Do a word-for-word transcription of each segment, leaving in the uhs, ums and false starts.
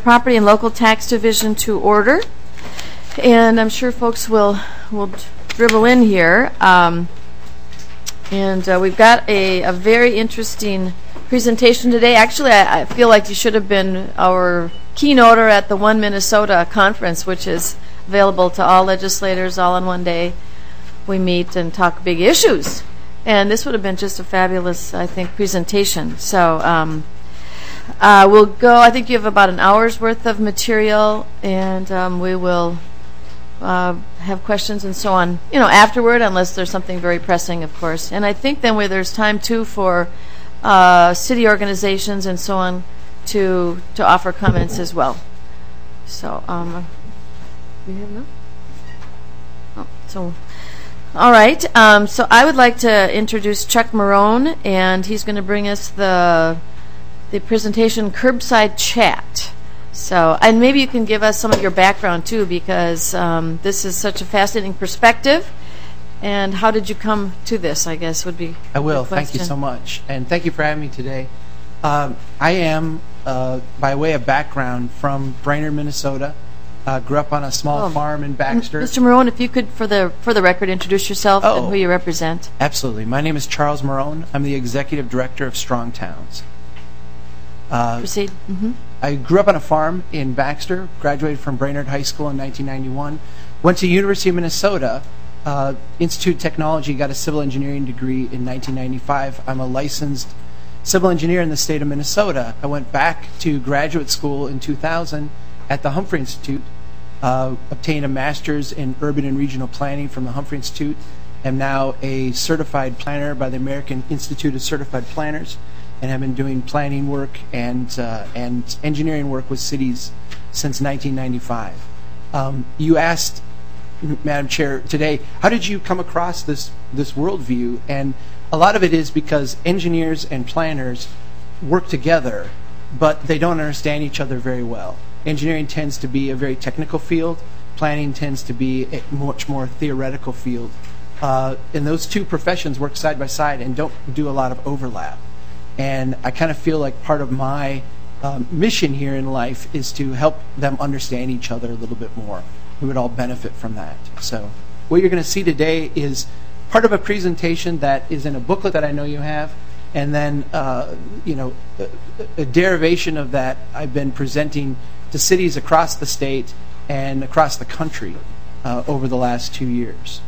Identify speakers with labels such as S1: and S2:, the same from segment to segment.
S1: Property and Local Tax Division to order. And I'm sure folks will will dribble in here. Um, and uh, we've got a, a very interesting presentation today. Actually, I, I feel like you should have been our keynoter at the One Minnesota conference, which is available to all legislators all in one day. We meet and talk big issues. And this would have been just a fabulous, I think, presentation. So um, uh, we'll go, I think you have about an hour's worth of material, and um, we will uh, have questions and so on, you know, afterward, unless there's something very pressing, of course. And I think then where there's time, too, for uh, city organizations and so on to to offer comments as well. So, um, we have no? Oh, so... All right, um, so I would like to introduce Chuck Marohn, and he's going to bring us the the presentation Curbside Chat. So, and maybe you can give us some of your background too, because um, this is such a fascinating perspective. And how did you come to this, I guess, would be
S2: I will.
S1: the question.
S2: Thank you so much, and thank you for having me today. Um, I am, uh, by way of background, from Brainerd, Minnesota. Uh, grew up on a small
S1: oh.
S2: farm in Baxter.
S1: Mister Marohn, if you could, for the for the record, introduce yourself
S2: oh,
S1: and who you represent.
S2: Absolutely. My name is Charles Marohn. I'm the Executive Director of Strong Towns. Uh,
S1: Proceed. Mm-hmm.
S2: I grew up on a farm in Baxter, graduated from Brainerd High School in nineteen ninety-one, went to University of Minnesota, uh, Institute of Technology, got a civil engineering degree in nineteen ninety-five. I'm a licensed civil engineer in the state of Minnesota. I went back to graduate school in two thousand at the Humphrey Institute, uh, obtained a master's in urban and regional planning from the Humphrey Institute. I'm now a certified planner by the American Institute of Certified Planners, and have been doing planning work and uh, and engineering work with cities since nineteen ninety-five. Um, you asked, Madam Chair, today, how did you come across this this worldview? And a lot of it is because engineers and planners work together, but they don't understand each other very well. Engineering tends to be a very technical field. Planning tends to be a much more theoretical field. Uh, and those two professions work side by side and don't do a lot of overlap. And I kind of feel like part of my um, mission here in life is to help them understand each other a little bit more. We would all benefit from that. So what you're going to see today is part of a presentation that is in a booklet that I know you have, and then uh, you know a, a derivation of that I've been presenting to cities across the state and across the country uh, over the last two years.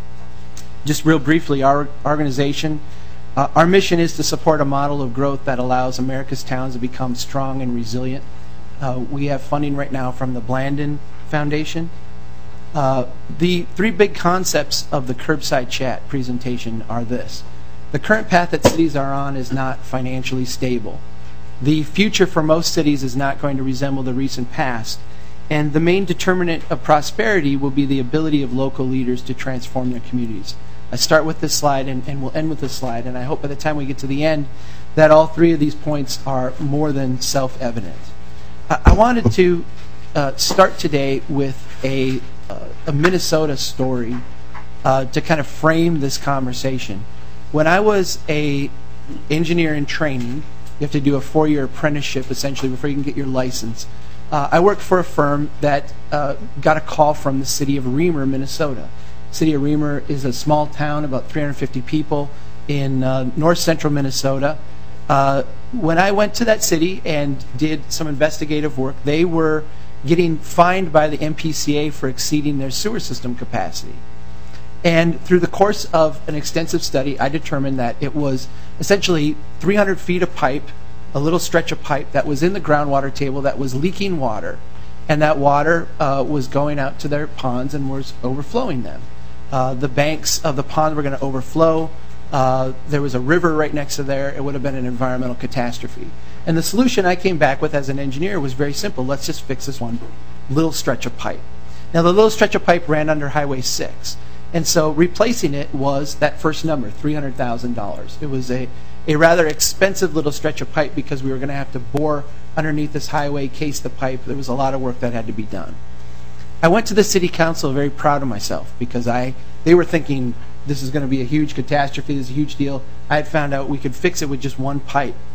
S2: Just real briefly, our organization, uh, our mission is to support a model of growth that allows America's towns to become strong and resilient. Uh, we have funding right now from the Blandin Foundation. Uh, the three big concepts of the Curbside Chat presentation are this. The current path that cities are on is not financially stable. The future for most cities is not going to resemble the recent past. And the main determinant of prosperity will be the ability of local leaders to transform their communities. I start with this slide and, and we'll end with this slide, and I hope by the time we get to the end that all three of these points are more than self-evident. I, I wanted to uh, start today with a, uh, a Minnesota story uh, to kind of frame this conversation. When I was a engineer in training, you have to do a four-year apprenticeship essentially before you can get your license. Uh, I worked for a firm that uh, got a call from the city of Reamer, Minnesota. City of Reamer is a small town, about three hundred fifty people in uh, north central Minnesota. Uh, when I went to that city and did some investigative work, they were getting fined by the M P C A for exceeding their sewer system capacity. And through the course of an extensive study, I determined that it was essentially three hundred feet of pipe, a little stretch of pipe that was in the groundwater table that was leaking water, and that water uh, was going out to their ponds and was overflowing them. Uh, the banks of the pond were going to overflow. Uh, there was a river right next to there. It would have been an environmental catastrophe. And the solution I came back with as an engineer was very simple. Let's just fix this one little stretch of pipe. Now, the little stretch of pipe ran under Highway six. And so replacing it was that first number, three hundred thousand dollars. It was a, a rather expensive little stretch of pipe because we were going to have to bore underneath this highway, case the pipe. There was a lot of work that had to be done. I went to the city council very proud of myself because I they were thinking this is going to be a huge catastrophe, this is a huge deal. I had found out we could fix it with just one pipe.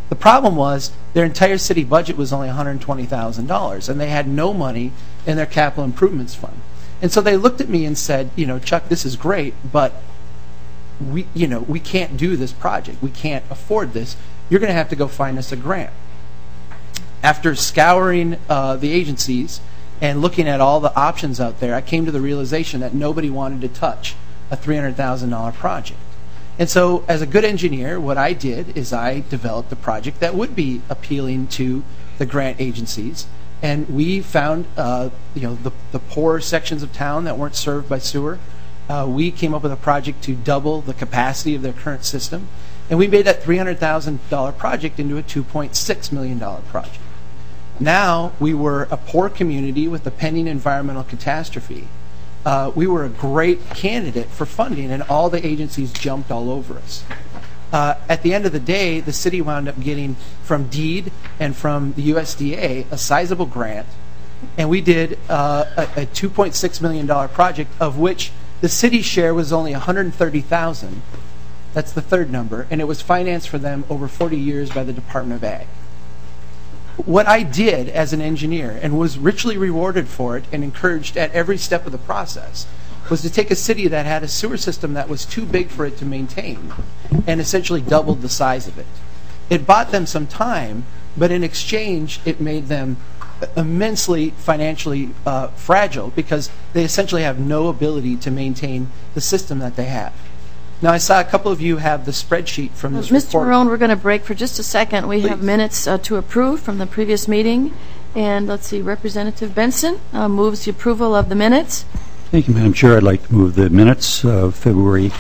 S2: The problem was their entire city budget was only one hundred twenty thousand dollars, and they had no money in their capital improvements fund. And so they looked at me and said, you know, Chuck, this is great, but we, you know, we can't do this project. We can't afford this. You're going to have to go find us a grant. After scouring uh, the agencies and looking at all the options out there, I came to the realization that nobody wanted to touch a three hundred thousand dollars project. And so as a good engineer, what I did is I developed a project that would be appealing to the grant agencies. And we found uh, you know, the, the poorer sections of town that weren't served by sewer. Uh, we came up with a project to double the capacity of their current system. And we made that three hundred thousand dollars project into a two point six million dollars project. Now we were a poor community with a pending environmental catastrophe. Uh, we were a great candidate for funding, and all the agencies jumped all over us. Uh, at the end of the day, the city wound up getting from DEED and from the U S D A a sizable grant, and we did uh, a, a two point six million dollars project, of which the city's share was only one hundred thirty thousand dollars. That's the third number, and it was financed for them over forty years by the Department of Ag. What I did as an engineer, and was richly rewarded for it and encouraged at every step of the process, was to take a city that had a sewer system that was too big for it to maintain and essentially doubled the size of it. It bought them some time, but in exchange it made them immensely financially uh, fragile, because they essentially have no ability to maintain the system that they have. Now, I saw a couple of you have the spreadsheet from this
S1: Mister
S2: report.
S1: Marone, we're going to break for just a second. We
S2: Please.
S1: have minutes uh, to approve from the previous meeting. And let's see, Representative Benson uh, moves the approval of the minutes.
S3: Thank you, Madam Chair. I'd like to move the minutes of February.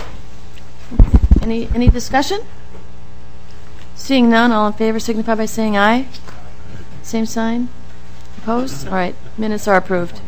S1: Any, any discussion? Seeing none, all in favor signify by saying aye. Same sign. Opposed? All right, minutes are approved.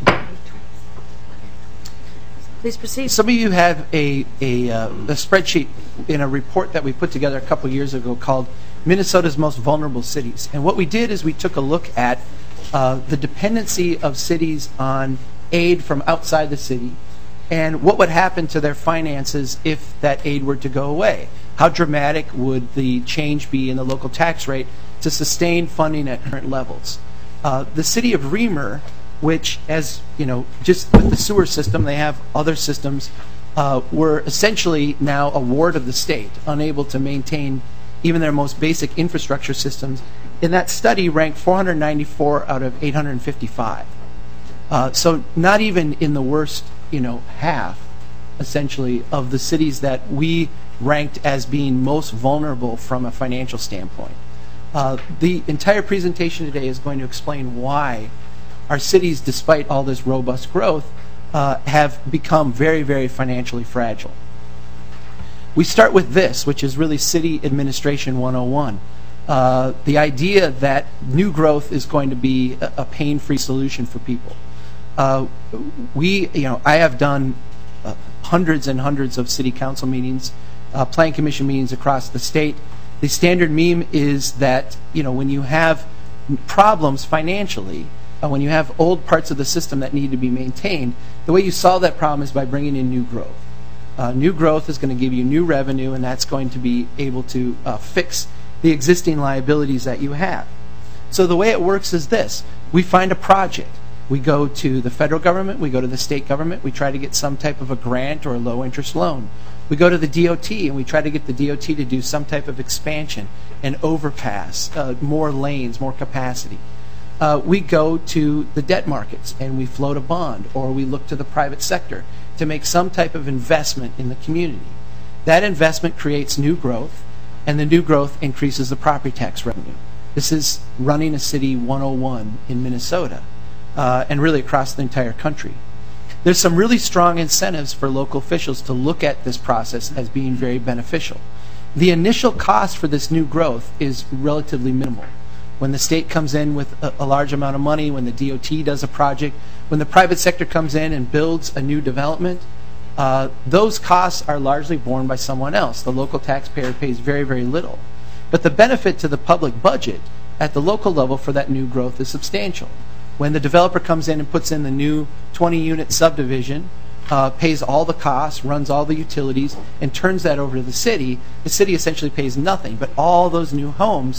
S1: Please proceed.
S2: Some of you have a, a, uh, a spreadsheet in a report that we put together a couple years ago called Minnesota's Most Vulnerable Cities. And what we did is we took a look at uh, the dependency of cities on aid from outside the city, and what would happen to their finances if that aid were to go away. How dramatic would the change be in the local tax rate to sustain funding at current levels? Uh, the city of Reamer, which, as you know, just with the sewer system, they have other systems, uh, were essentially now a ward of the state, unable to maintain even their most basic infrastructure systems. In that study, ranked four hundred ninety-four out of eight hundred fifty-five. Uh, so not even in the worst, you know, half, essentially, of the cities that we ranked as being most vulnerable from a financial standpoint. Uh, the entire presentation today is going to explain why our cities, despite all this robust growth, uh, have become very, very financially fragile. We start with this, which is really City Administration one oh one. Uh, the idea that new growth is going to be a, a pain-free solution for people. Uh, we, you know, I have done uh, hundreds and hundreds of city council meetings, uh, planning commission meetings across the state. The standard meme is that, you know, when you have problems financially, Uh, when you have old parts of the system that need to be maintained, the way you solve that problem is by bringing in new growth. Uh, new growth is going to give you new revenue, and that's going to be able to uh, fix the existing liabilities that you have. So the way it works is this. We find a project. We go to the federal government, we go to the state government, we try to get some type of a grant or a low-interest loan. We go to the D O T, and we try to get the D O T to do some type of expansion, an overpass, uh, more lanes, more capacity. Uh, we go to the debt markets and we float a bond, or we look to the private sector to make some type of investment in the community. That investment creates new growth, and the new growth increases the property tax revenue. This is running a city one oh one in Minnesota, uh, and really across the entire country. There's some really strong incentives for local officials to look at this process as being very beneficial. The initial cost for this new growth is relatively minimal. When the state comes in with a, a large amount of money, when the D O T does a project, when the private sector comes in and builds a new development, uh, those costs are largely borne by someone else. The local taxpayer pays very, very little. But the benefit to the public budget at the local level for that new growth is substantial. When the developer comes in and puts in the new twenty unit subdivision, uh, pays all the costs, runs all the utilities, and turns that over to the city, the city essentially pays nothing. But all those new homes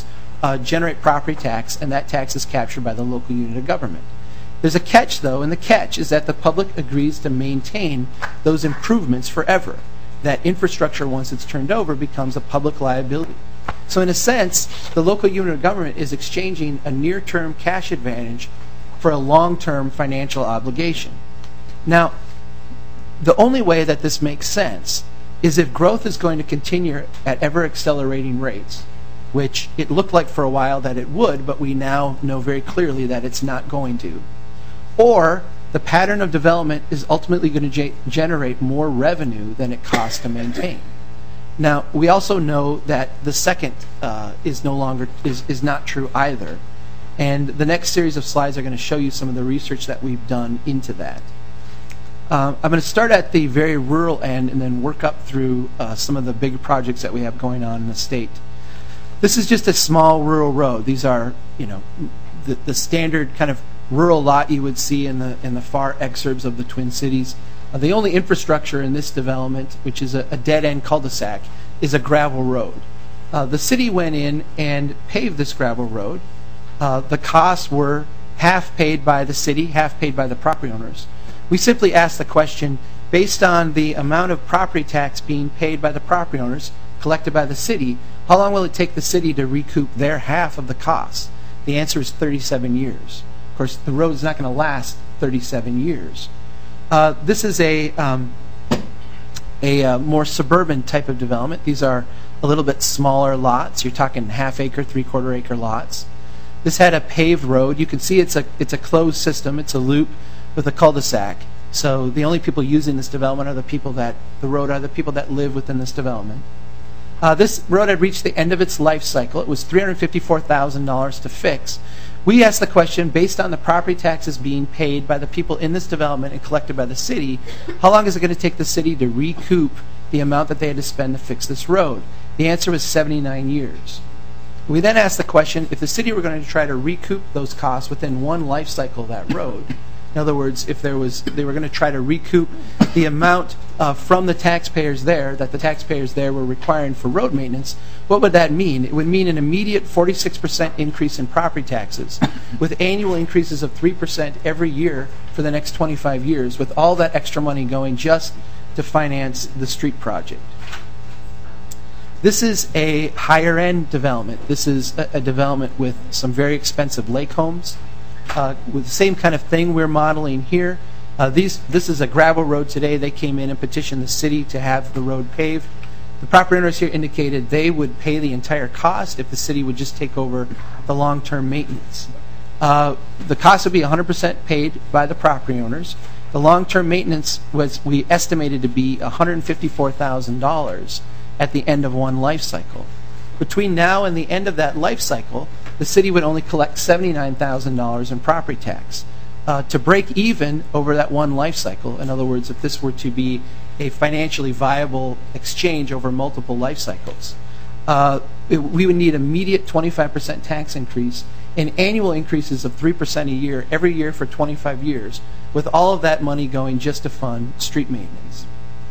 S2: uh, generate property tax, and that tax is captured by the local unit of government. There's a catch, though, and the catch is that the public agrees to maintain those improvements forever. That infrastructure, once it's turned over, becomes a public liability. So in a sense, the local unit of government is exchanging a near-term cash advantage for a long-term financial obligation. Now, the only way that this makes sense is if growth is going to continue at ever-accelerating rates, which it looked like for a while that it would, but we now know very clearly that it's not going to. Or the pattern of development is ultimately going to ge- generate more revenue than it costs to maintain. Now, we also know that the second uh, is no longer is, is not true either. And the next series of slides are going to show you some of the research that we've done into that. Um, I'm going to start at the very rural end and then work up through uh, some of the big projects that we have going on in the state. This is just a small rural road. These are, you know, the, the standard kind of rural lot you would see in the in the far exurbs of the Twin Cities. Uh, the only infrastructure in this development, which is a, a dead-end cul-de-sac, is a gravel road. Uh, the city went in and paved this gravel road. Uh, the costs were half paid by the city, half paid by the property owners. We simply asked the question, based on the amount of property tax being paid by the property owners, collected by the city, how long will it take the city to recoup their half of the costs? The answer is thirty-seven years. Of course, the road is not going to last thirty-seven years. Uh, this is a, um, a uh, more suburban type of development. These are a little bit smaller lots. You're talking half acre, three quarter acre lots. This had a paved road. You can see it's a it's a closed system. It's a loop with a cul-de-sac. So the only people using this development are the people that the road are the people that live within this development. Uh, this road had reached the end of its life cycle. It was three hundred fifty-four thousand dollars to fix. We asked the question, based on the property taxes being paid by the people in this development and collected by the city, how long is it going to take the city to recoup the amount that they had to spend to fix this road? The answer was seventy-nine years. We then asked the question, if the city were going to try to recoup those costs within one life cycle of that road, in other words, if there was, they were going to try to recoup the amount uh, from the taxpayers there that the taxpayers there were requiring for road maintenance, what would that mean? It would mean an immediate forty-six percent increase in property taxes with annual increases of three percent every year for the next twenty-five years, with all that extra money going just to finance the street project. This is a higher end development. This is a, a development with some very expensive lake homes. Uh, with the same kind of thing we're modeling here. Uh, these, this is a gravel road today. They came in and petitioned the city to have the road paved. The property owners here indicated they would pay the entire cost if the city would just take over the long-term maintenance. Uh, the cost would be one hundred percent paid by the property owners. The long-term maintenance was, we estimated to be one hundred fifty-four thousand dollars at the end of one life cycle. Between now and the end of that life cycle, the city would only collect seventy-nine thousand dollars in property tax. Uh, to break even over that one life cycle, in other words, if this were to be a financially viable exchange over multiple life cycles, uh, it, we would need immediate twenty-five percent tax increase and annual increases of three percent a year every year for twenty-five years, with all of that money going just to fund street maintenance.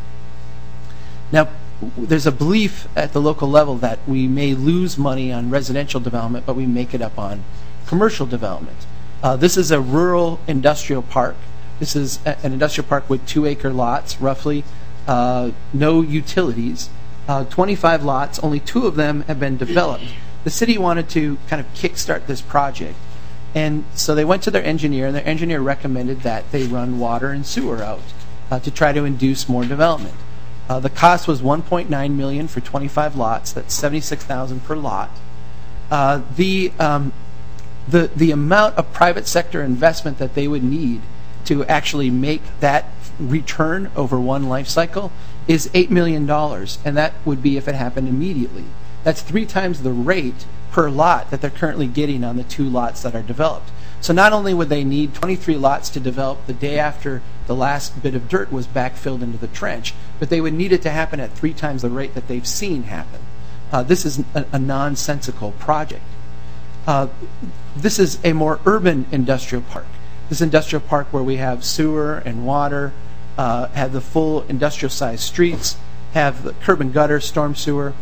S2: Now, there's a belief at the local level that we may lose money on residential development, but we make it up on commercial development. Uh, this is a rural industrial park. This is a, an industrial park with two acre lots, roughly, uh, no utilities, uh, twenty-five lots, only two of them have been developed. The city wanted to kind of kickstart this project, and so they went to their engineer, and their engineer recommended that they run water and sewer out uh, to try to induce more development. Uh, the cost was one point nine million dollars for twenty-five lots. That's seventy-six thousand dollars per lot. Uh, the um, the the amount of private sector investment that they would need to actually make that return over one life cycle is eight million dollars, and that would be if it happened immediately. That's three times the rate per lot that they're currently getting on the two lots that are developed. So not only would they need twenty-three lots to develop the day after the last bit of dirt was backfilled into the trench, but they would need it to happen at three times the rate that they've seen happen. Uh, this is a, a nonsensical project. Uh, this is a more urban industrial park. This industrial park where we have sewer and water, uh, have the full industrial-sized streets, have the curb and gutter, storm sewer.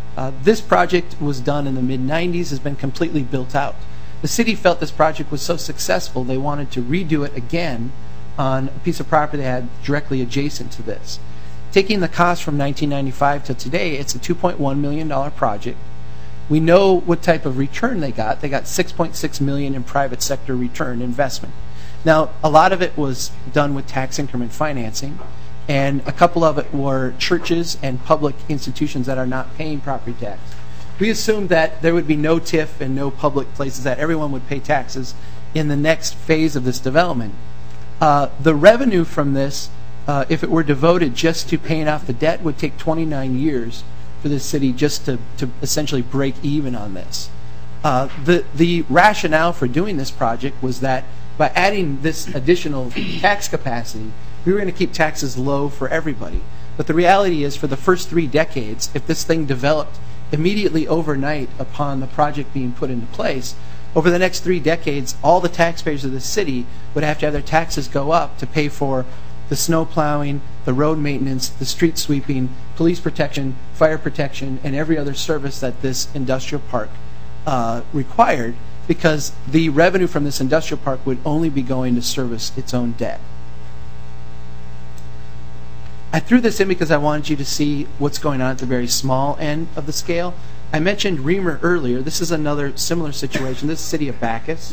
S2: Uh, this project was done in the mid nineties, has been completely built out. The city felt this project was so successful they wanted to redo it again on a piece of property they had directly adjacent to this. Taking the cost from nineteen ninety-five to today, it's a two point one million dollars project. We know what type of return they got. They got six point six million dollars in private sector return investment. Now, a lot of it was done with tax increment financing, and a couple of it were churches and public institutions that are not paying property tax. We assumed that there would be no T I F and no public places, that everyone would pay taxes in the next phase of this development. Uh, the revenue from this, uh, if it were devoted just to paying off the debt, would take twenty-nine years for the city just to, to essentially break even on this. Uh, the, the rationale for doing this project was that by adding this additional tax capacity, we were going to keep taxes low for everybody. But the reality is, for the first three decades, if this thing developed immediately overnight upon the project being put into place, over the next three decades, all the taxpayers of the city would have to have their taxes go up to pay for the snow plowing, the road maintenance, the street sweeping, police protection, fire protection, and every other service that this industrial park uh, required, because the revenue from this industrial park would only be going to service its own debt. I threw this in because I wanted you to see what's going on at the very small end of the scale. I mentioned Reamer earlier. This is another similar situation. This is the city of Bacchus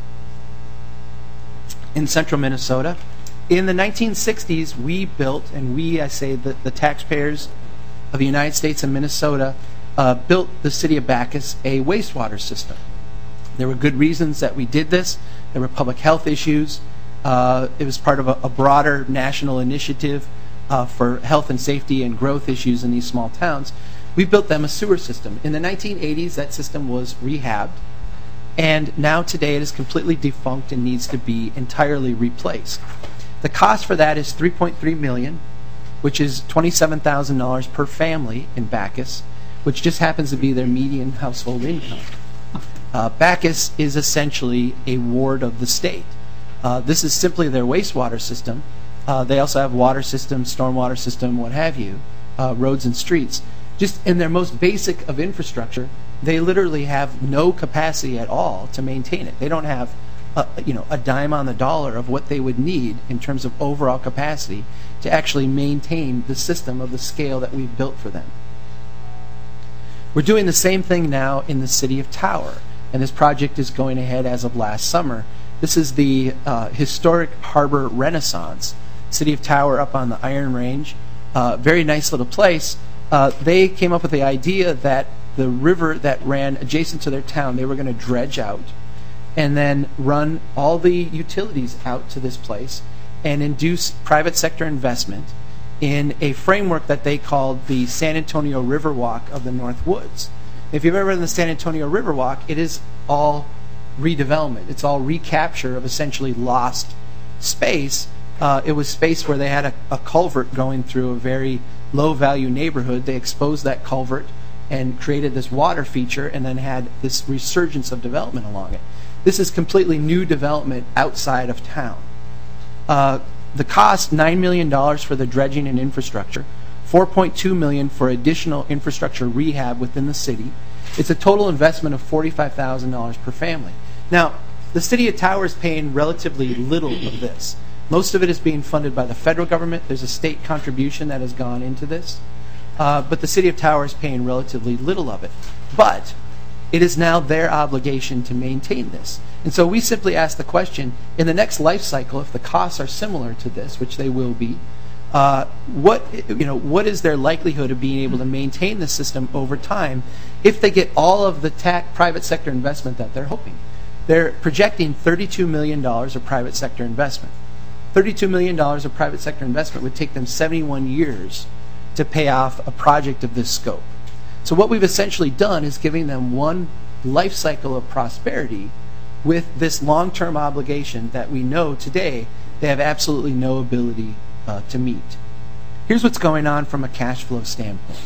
S2: in central Minnesota. In the nineteen sixties, we built, and we, I say, the, the taxpayers of the United States and Minnesota uh, built the city of Bacchus a wastewater system. There were good reasons that we did this. There were public health issues. Uh, it was part of a, a broader national initiative uh, for health and safety and growth issues in these small towns. We built them a sewer system. In the nineteen eighties, that system was rehabbed, and now today it is completely defunct and needs to be entirely replaced. The cost for that is three point three million dollars, which is twenty-seven thousand dollars per family in Bacchus, which just happens to be their median household income. Uh, Bacchus is essentially a ward of the state. Uh, this is simply their wastewater system. Uh, they also have water system, stormwater system, what have you, uh, roads and streets. Just in their most basic of infrastructure, they literally have no capacity at all to maintain it. They don't have a, you know, a dime on the dollar of what they would need in terms of overall capacity to actually maintain the system of the scale that we've built for them. We're doing the same thing now in the city of Tower, and this project is going ahead as of last summer. This is the uh, historic harbor renaissance. City of Tower up on the Iron Range. Uh, very nice little place. Uh, they came up with the idea that the river that ran adjacent to their town, they were going to dredge out and then run all the utilities out to this place and induce private sector investment in a framework that they called the San Antonio Riverwalk of the North Woods. If you've ever been in the San Antonio Riverwalk, it is all redevelopment. It's all recapture of essentially lost space. Uh, it was space where they had a, a culvert going through a very low-value neighborhood. They exposed that culvert and created this water feature and then had this resurgence of development along it. This is completely new development outside of town. Uh, the cost, nine million dollars for the dredging and infrastructure, four point two million dollars for additional infrastructure rehab within the city. It's a total investment of forty-five thousand dollars per family. Now, the city of Tower is paying relatively little of this. Most of it is being funded by the federal government. There's a state contribution that has gone into this. Uh, but the city of Tower is paying relatively little of it. But it is now their obligation to maintain this. And so we simply ask the question, in the next life cycle, if the costs are similar to this, which they will be, uh, what, you know, what is their likelihood of being able to maintain the system over time if they get all of the ta- private sector investment that they're hoping? They're projecting thirty-two million dollars of private sector investment. thirty-two million dollars of private sector investment would take them seventy-one years to pay off a project of this scope. So what we've essentially done is giving them one life cycle of prosperity with this long-term obligation that we know today they have absolutely no ability uh, to meet. Here's what's going on from a cash flow standpoint.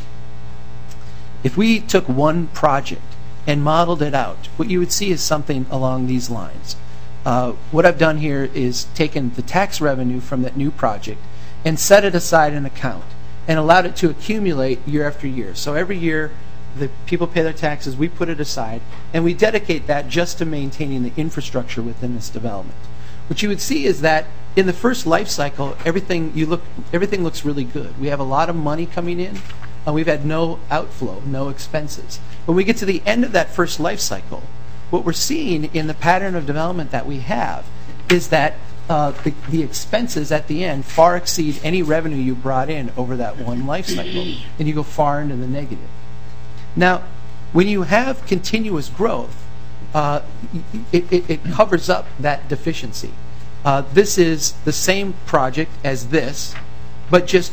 S2: If we took one project and modeled it out, what you would see is something along these lines. Uh, what I've done here is taken the tax revenue from that new project and set it aside in an account and allowed it to accumulate year after year. So every year the people pay their taxes, we put it aside, and we dedicate that just to maintaining the infrastructure within this development. What you would see is that in the first life cycle, everything you look, everything looks really good. We have a lot of money coming in, and we've had no outflow, no expenses. When we get to the end of that first life cycle, what we're seeing in the pattern of development that we have is that uh, the, the expenses at the end far exceed any revenue you brought in over that one life cycle, and you go far into the negative. Now, when you have continuous growth, uh, it, it, it covers up that deficiency. Uh, this is the same project as this, but just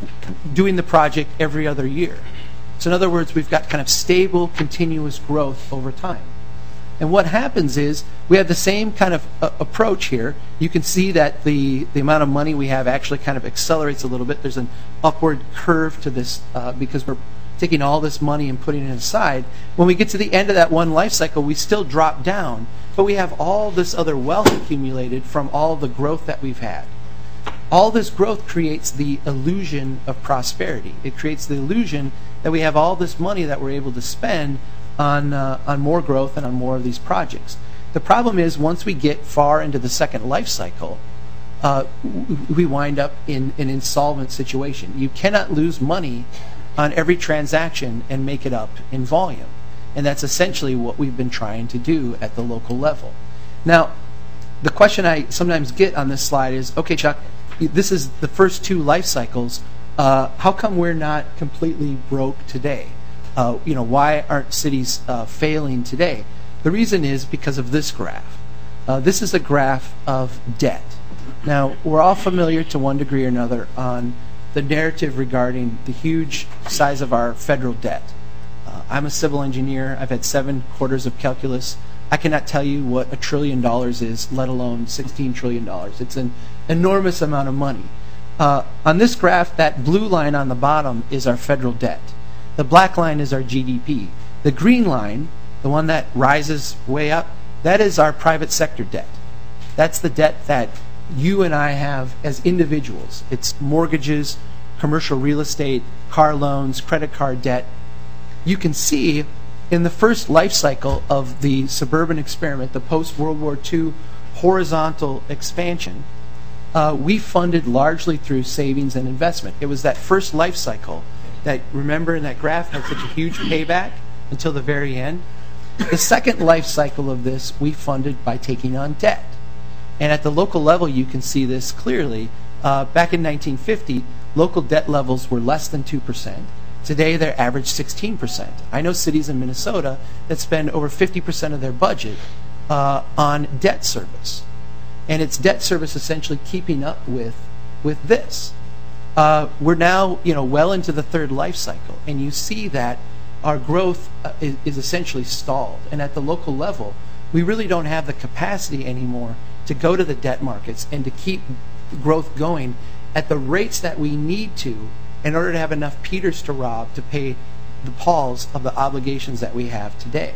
S2: doing the project every other year. So in other words, we've got kind of stable, continuous growth over time. And what happens is we have the same kind of uh, approach here. You can see that the, the amount of money we have actually kind of accelerates a little bit. There's an upward curve to this uh, because we're taking all this money and putting it aside. When we get to the end of that one life cycle, we still drop down, but we have all this other wealth accumulated from all the growth that we've had. All this growth creates the illusion of prosperity. It creates the illusion that we have all this money that we're able to spend on uh, on more growth and on more of these projects. The problem is once we get far into the second life cycle, uh, we wind up in an insolvent situation. You cannot lose money on every transaction and make it up in volume. And that's essentially what we've been trying to do at the local level. Now, the question I sometimes get on this slide is, okay, Chuck, this is the first two life cycles. Uh, how come we're not completely broke today? Uh, you know, why aren't cities uh, failing today? The reason is because of this graph. Uh, this is a graph of debt. Now, we're all familiar to one degree or another on the narrative regarding the huge size of our federal debt. Uh, I'm a civil engineer. I've had seven quarters of calculus. I cannot tell you what a trillion dollars is, let alone sixteen trillion dollars. It's an enormous amount of money. Uh, on this graph, that blue line on the bottom is our federal debt. The black line is our G D P. The green line, the one that rises way up, that is our private sector debt. That's the debt that you and I have as individuals. It's mortgages, commercial real estate, car loans, credit card debt. You can see in the first life cycle of the suburban experiment, the post-World War Two horizontal expansion, uh, we funded largely through savings and investment. It was that first life cycle that, remember in that graph, had such a huge payback until the very end. The second life cycle of this, we funded by taking on debt. And at the local level, you can see this clearly. Uh, back in nineteen fifty, local debt levels were less than two percent. Today, they're average sixteen percent. I know cities in Minnesota that spend over fifty percent of their budget uh, on debt service. And it's debt service essentially keeping up with, with this. Uh, we're now, you know, well into the third life cycle, and you see that our growth uh, is, is essentially stalled. And at the local level, we really don't have the capacity anymore to go to the debt markets and to keep growth going at the rates that we need to in order to have enough Peters to rob to pay the Pauls of the obligations that we have today.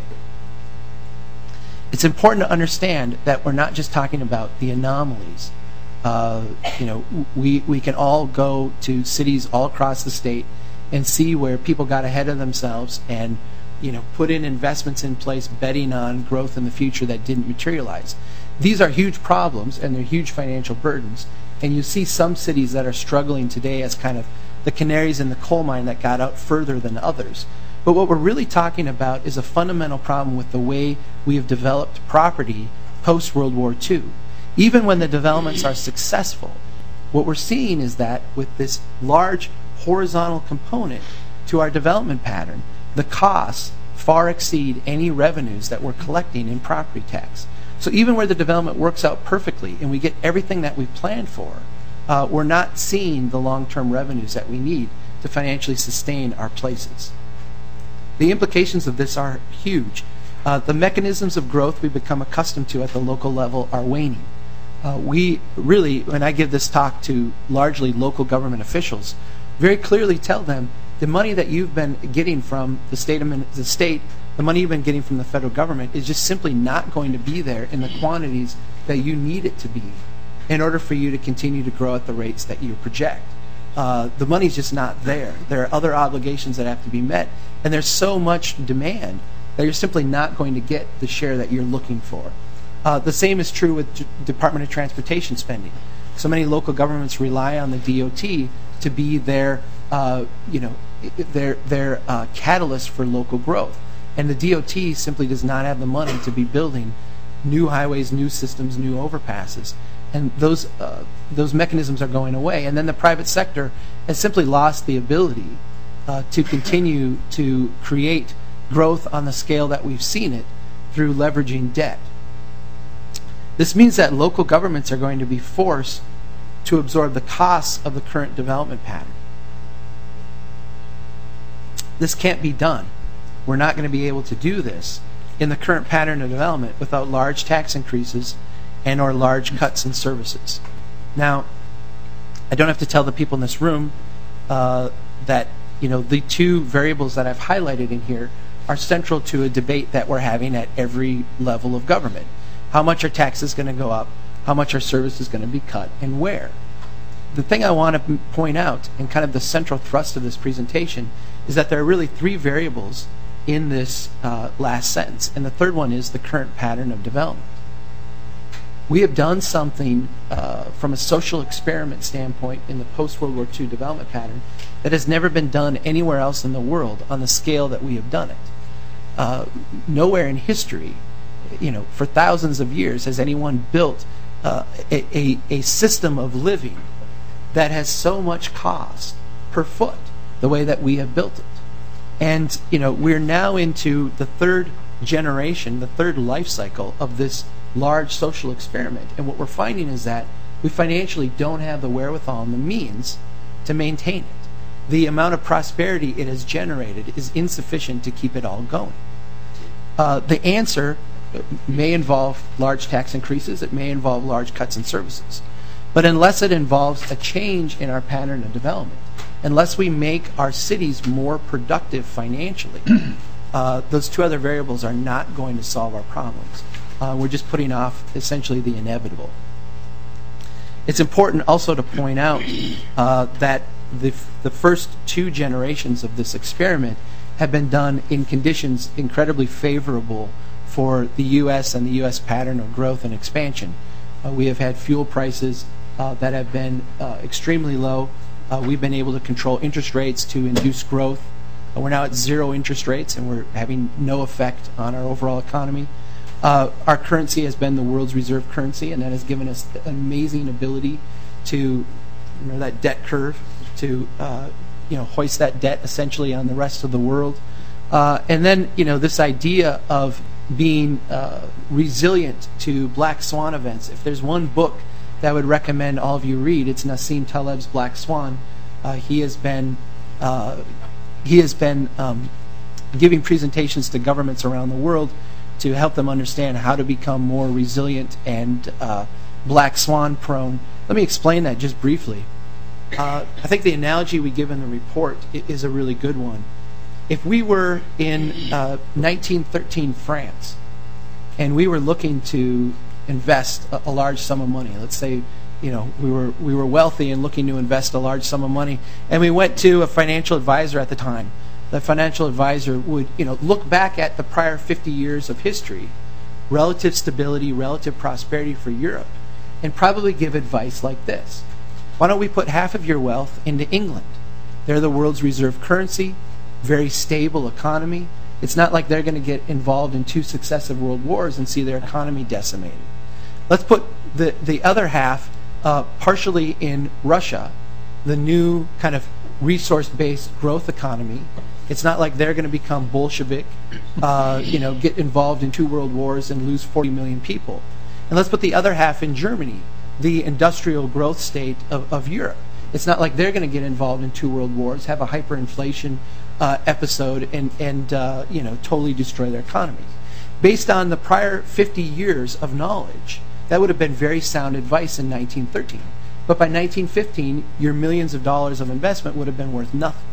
S2: It's important to understand that we're not just talking about the anomalies. Uh, you know, we, we can all go to cities all across the state and see where people got ahead of themselves and, you know, put in investments in place betting on growth in the future that didn't materialize. These are huge problems and they're huge financial burdens. And you see some cities that are struggling today as kind of the canaries in the coal mine that got out further than others. But what we're really talking about is a fundamental problem with the way we have developed property post-World War Two. Even when the developments are successful, what we're seeing is that with this large horizontal component to our development pattern, the costs far exceed any revenues that we're collecting in property tax. So even where the development works out perfectly and we get everything that we planned for, uh, we're not seeing the long-term revenues that we need to financially sustain our places. The implications of this are huge. Uh, the mechanisms of growth we've become accustomed to at the local level are waning. Uh, we really, when I give this talk to largely local government officials, very clearly tell them the money that you've been getting from the state, the state, the money you've been getting from the federal government is just simply not going to be there in the quantities that you need it to be in order for you to continue to grow at the rates that you project. uh, the money's just not there. There are other obligations that have to be met, and there's so much demand that you're simply not going to get the share that you're looking for. Uh, the same is true with D- Department of Transportation spending. So many local governments rely on the D O T to be their, uh, you know, their their uh, catalyst for local growth, and the D O T simply does not have the money to be building new highways, new systems, new overpasses, and those uh, those mechanisms are going away. And then the private sector has simply lost the ability uh, to continue to create growth on the scale that we've seen it through leveraging debt. This means that local governments are going to be forced to absorb the costs of the current development pattern. This can't be done. We're not going to be able to do this in the current pattern of development without large tax increases and or large cuts in services. Now, I don't have to tell the people in this room uh, that you know the two variables that I've highlighted in here are central to a debate that we're having at every level of government. How much are taxes going to go up? How much are services going to be cut? And where? The thing I want to point out, and kind of the central thrust of this presentation, is that there are really three variables in this uh, last sentence. And the third one is the current pattern of development. We have done something uh, from a social experiment standpoint in the post-World War Two development pattern that has never been done anywhere else in the world on the scale that we have done it. Uh, nowhere in history, you know, for thousands of years has anyone built uh, a, a, a system of living that has so much cost per foot the way that we have built it. And, you know, we're now into the third generation, the third life cycle of this large social experiment. And what we're finding is that we financially don't have the wherewithal and the means to maintain it. The amount of prosperity it has generated is insufficient to keep it all going. Uh, the answer may involve large tax increases. It may involve large cuts in services. But unless it involves a change in our pattern of development, unless we make our cities more productive financially, uh, those two other variables are not going to solve our problems. Uh, we're just putting off essentially the inevitable. It's important also to point out uh, that the, f- the first two generations of this experiment have been done in conditions incredibly favorable for the U S and the U S pattern of growth and expansion. Uh, we have had fuel prices uh, that have been uh, extremely low. Uh, we've been able to control interest rates to induce growth. Uh, we're now at zero interest rates, and we're having no effect on our overall economy. Uh, our currency has been the world's reserve currency, and that has given us an amazing ability to, remember that debt curve, to uh, you know hoist that debt essentially on the rest of the world. Uh, and then you know this idea of being uh, resilient to black swan events. If there's one book that I would recommend all of you read, it's Nassim Taleb's Black Swan. Uh, he has been uh, he has been um, giving presentations to governments around the world to help them understand how to become more resilient and uh, black swan prone. Let me explain that just briefly. Uh, I think the analogy we give in the report is a really good one. If we were in uh, nineteen thirteen France and we were looking to invest a, a large sum of money, let's say, you know, we were we were wealthy and looking to invest a large sum of money, and we went to a financial advisor at the time. The financial advisor would, you know, look back at the prior fifty years of history, relative stability, relative prosperity for Europe, and probably give advice like this. Why don't we put half of your wealth into England? They're the world's reserve currency, very stable economy. It's not like they're going to get involved in two successive world wars and see their economy decimated. Let's put the, the other half uh, partially in Russia, the new kind of resource-based growth economy. It's not like they're going to become Bolshevik, uh, you know, get involved in two world wars and lose forty million people. And let's put the other half in Germany, the industrial growth state of, of Europe. It's not like they're going to get involved in two world wars, have a hyperinflation uh, episode, and, and uh, you know, totally destroy their economy. Based on the prior fifty years of knowledge, that would have been very sound advice in nineteen thirteen. But by nineteen fifteen, your millions of dollars of investment would have been worth nothing.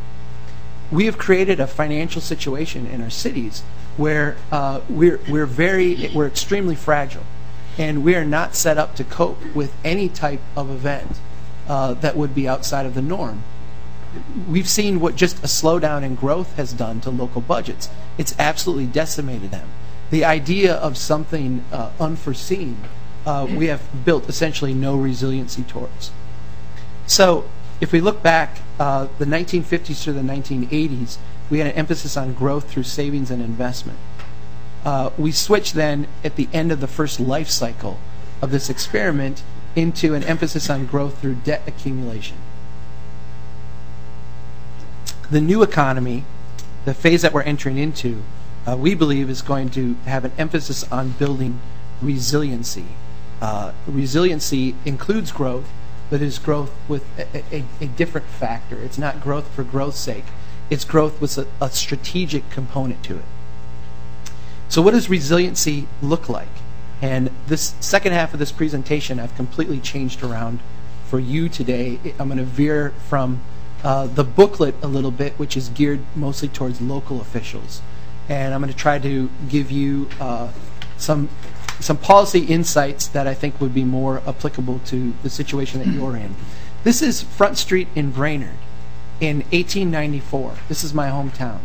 S2: We have created a financial situation in our cities where uh, we're we're very we're extremely fragile, and we are not set up to cope with any type of event uh, that would be outside of the norm. We've seen what just a slowdown in growth has done to local budgets. It's absolutely decimated them. The idea of something uh, unforeseen, uh, we have built essentially no resiliency towards. So if we look back, uh, the nineteen fifties to the nineteen eighties, we had an emphasis on growth through savings and investment. Uh, we switched then at the end of the first life cycle of this experiment into an emphasis on growth through debt accumulation. The new economy, the phase that we're entering into, uh, we believe is going to have an emphasis on building resiliency. Uh, resiliency includes growth, but is growth with a, a, a different factor. It's not growth for growth's sake. It's growth with a, a strategic component to it. So what does resiliency look like? And this second half of this presentation I've completely changed around for you today. I'm going to veer from uh, the booklet a little bit, which is geared mostly towards local officials. And I'm going to try to give you uh, some some policy insights that I think would be more applicable to the situation that you're in. This is Front Street in Brainerd in eighteen ninety-four. This is my hometown.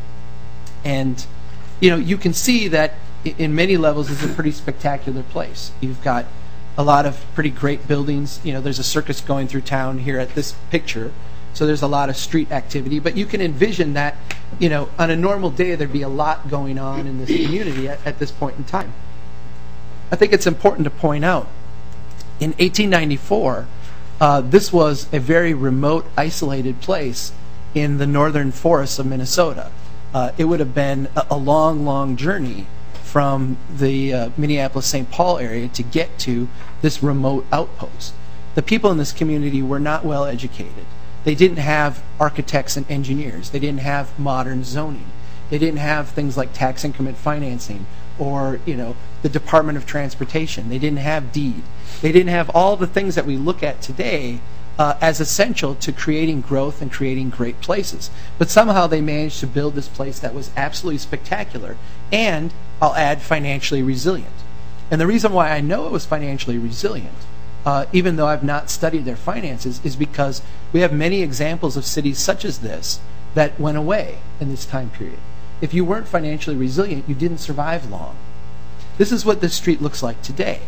S2: And you know, you can see that in many levels it's a pretty spectacular place. You've got a lot of pretty great buildings. You know, there's a circus going through town here at this picture, so there's a lot of street activity. But you can envision that, you know, on a normal day there'd be a lot going on in this community at, at this point in time. I think it's important to point out, in eighteen ninety-four, uh, this was a very remote, isolated place in the northern forests of Minnesota. Uh, it would have been a, a long, long journey from the uh, Minneapolis-Saint Paul area to get to this remote outpost. The people in this community were not well educated. They didn't have architects and engineers. They didn't have modern zoning. They didn't have things like tax increment financing or, you know, the Department of Transportation. They didn't have deed. They didn't have all the things that we look at today Uh, as essential to creating growth and creating great places. But somehow they managed to build this place that was absolutely spectacular and, I'll add, financially resilient. And the reason why I know it was financially resilient, uh, even though I've not studied their finances, is because we have many examples of cities such as this that went away in this time period. If you weren't financially resilient, you didn't survive long. This is what this street looks like today.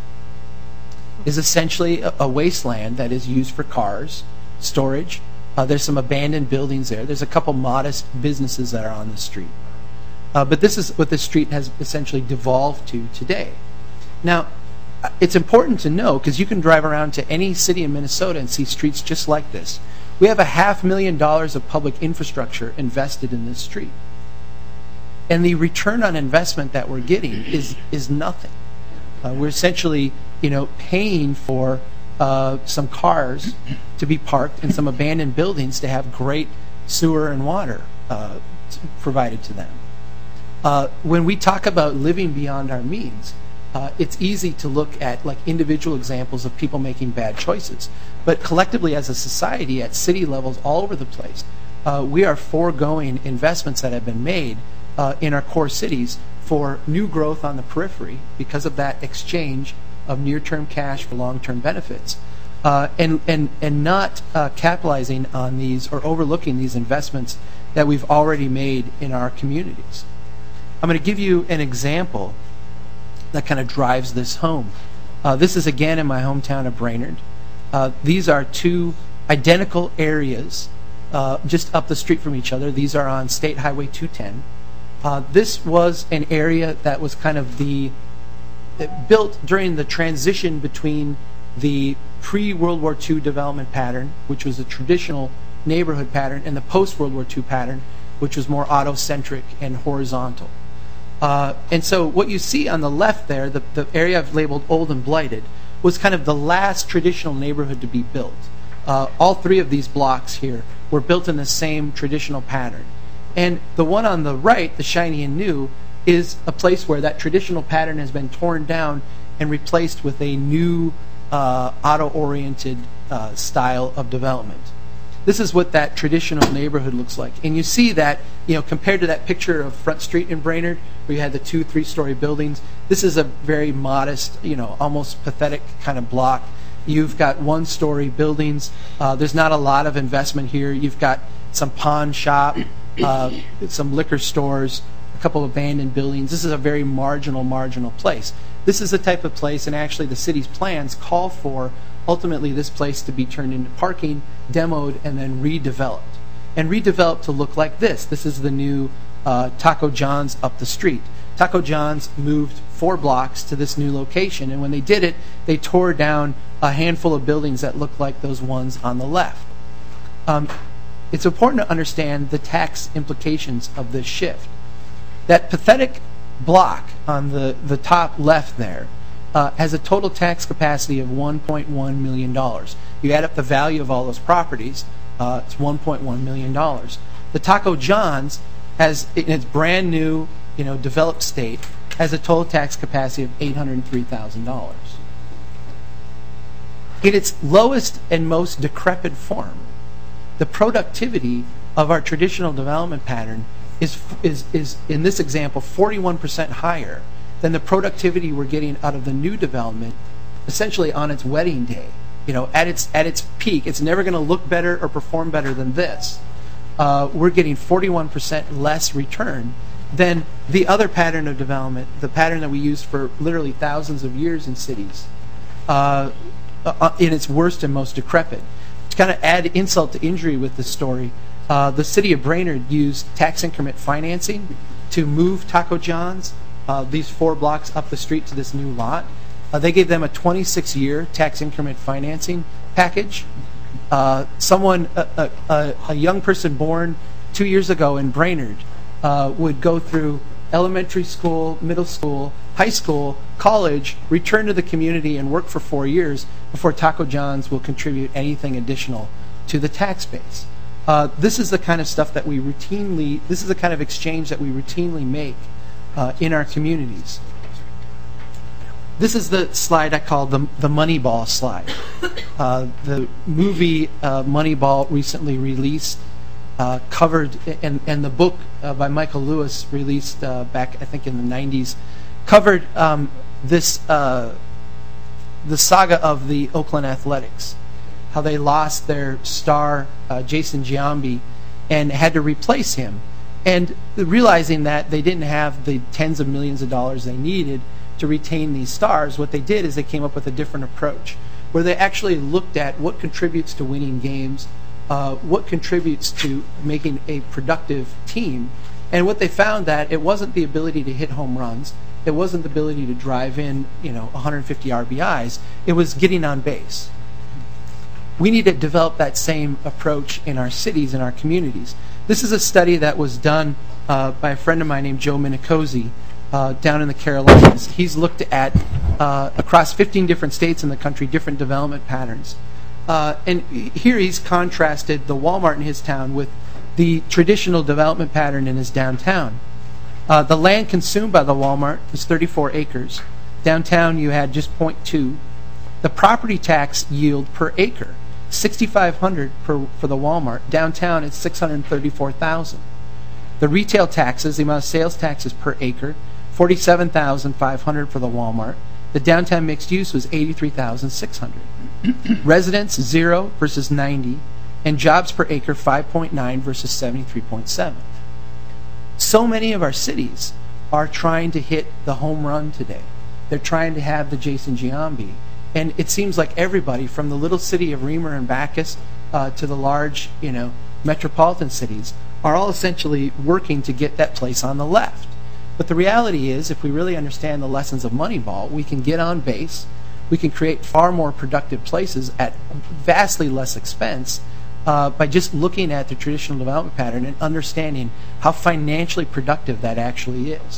S2: Is essentially a, a wasteland that is used for cars, storage. Uh, there's some abandoned buildings there. There's a couple modest businesses that are on the street. Uh, but this is what the street has essentially devolved to today. Now, it's important to know, because you can drive around to any city in Minnesota and see streets just like this. We have a half million dollars of public infrastructure invested in this street. And the return on investment that we're getting is, is nothing. Uh, we're essentially, you know, paying for uh, some cars to be parked in some abandoned buildings to have great sewer and water uh, provided to them. Uh, when we talk about living beyond our means, uh, it's easy to look at like individual examples of people making bad choices. But collectively as a society at city levels all over the place, uh, we are foregoing investments that have been made uh, in our core cities for new growth on the periphery because of that exchange of near-term cash for long-term benefits, uh, and, and, and not uh, capitalizing on these or overlooking these investments that we've already made in our communities. I'm going to give you an example that kind of drives this home. Uh, this is again in my hometown of Brainerd. Uh, these are two identical areas uh, just up the street from each other. These are on State Highway two ten. Uh, this was an area that was kind of the built during the transition between the pre-World War Two development pattern, which was a traditional neighborhood pattern, and the post-World War Two pattern, which was more auto-centric and horizontal. Uh, and so what you see on the left there, the, the area I've labeled Old and Blighted, was kind of the last traditional neighborhood to be built. Uh, all three of these blocks here were built in the same traditional pattern. And the one on the right, the shiny and new, is a place where that traditional pattern has been torn down and replaced with a new uh, auto-oriented uh, style of development. This is what that traditional neighborhood looks like. And you see that, you know, compared to that picture of Front Street in Brainerd, where you had the two, three-story buildings, this is a very modest, you know, almost pathetic kind of block You've got one-story buildings. Uh, there's not a lot of investment here. You've got some pawn shop, uh, some liquor stores, a couple of abandoned buildings. This is a very marginal, marginal place. This is the type of place, and actually the city's plans call for ultimately this place to be turned into parking, demoed, and then redeveloped. And redeveloped to look like this. This is the new uh, Taco John's up the street. Taco John's moved four blocks to this new location, and when they did it, they tore down a handful of buildings that looked like those ones on the left. Um, it's important to understand the tax implications of this shift. That pathetic block on the, the top left there uh, has a total tax capacity of one point one million dollars. You add up the value of all those properties, uh, it's one point one million dollars. The Taco John's has, in its brand new, you know, developed state, has a total tax capacity of eight hundred three thousand dollars. In its lowest and most decrepit form, the productivity of our traditional development pattern is, is, is in this example, forty-one percent higher than the productivity we're getting out of the new development, essentially on its wedding day. You know, at its, at its peak, it's never going to look better or perform better than this. Uh, we're getting forty-one percent less return than the other pattern of development, the pattern that we used for literally thousands of years in cities, uh, uh, in its worst and most decrepit. To kind of add insult to injury with this story, uh, the city of Brainerd used tax increment financing to move Taco John's, uh, these four blocks up the street to this new lot. Uh, they gave them a twenty-six year tax increment financing package. Uh, someone, a, a, a young person born two years ago in Brainerd, Uh, would go through elementary school, middle school, high school, college, return to the community, and work for four years before Taco John's will contribute anything additional to the tax base. Uh, this is the kind of stuff that we routinely, this is the kind of exchange that we routinely make uh, in our communities. This is the slide I call the, the Moneyball slide. Uh, the movie uh, Moneyball recently released Uh, covered, and, and the book uh, by Michael Lewis, released uh, back, I think, in the nineties, covered um, this uh, the saga of the Oakland Athletics, how they lost their star, uh, Jason Giambi, and had to replace him. And realizing that they didn't have the tens of millions of dollars they needed to retain these stars, what they did is they came up with a different approach, where they actually looked at what contributes to winning games, Uh, what contributes to making a productive team. And what they found that it wasn't the ability to hit home runs, it wasn't the ability to drive in, you know, one hundred fifty R B Is, it was getting on base. We need to develop that same approach in our cities and our communities. This is a study that was done uh, by a friend of mine named Joe Minicozy uh, down in the Carolinas. He's looked at, uh, across fifteen different states in the country, different development patterns. Uh, and here he's contrasted the Walmart in his town with the traditional development pattern in his downtown. Uh, the land consumed by the Walmart was thirty-four acres. Downtown you had just zero point two. The property tax yield per acre, six thousand five hundred dollars per, for the Walmart. Downtown it's six hundred thirty-four thousand dollars. The retail taxes, the amount of sales taxes per acre, forty-seven thousand five hundred dollars for the Walmart. The downtown mixed use was eighty-three thousand six hundred dollars. Residents, zero versus ninety, and jobs per acre, five point nine versus seventy-three point seven. So many of our cities are trying to hit the home run today. They're trying to have the Jason Giambi. And it seems like everybody, from the little city of Reamer and Bacchus uh, to the large, you know, metropolitan cities, are all essentially working to get that place on the left. But the reality is, if we really understand the lessons of Moneyball, we can get on base, we can create far more productive places at vastly less expense uh, by just looking at the traditional development pattern and understanding how financially productive that actually is.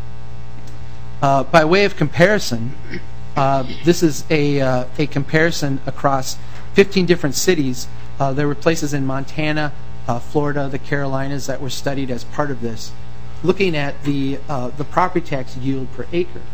S2: Uh, by way of comparison, uh, this is a, uh, a comparison across fifteen different cities. Uh, there were places in Montana, uh, Florida, the Carolinas that were studied as part of this, looking at the, uh, the property tax yield per acre.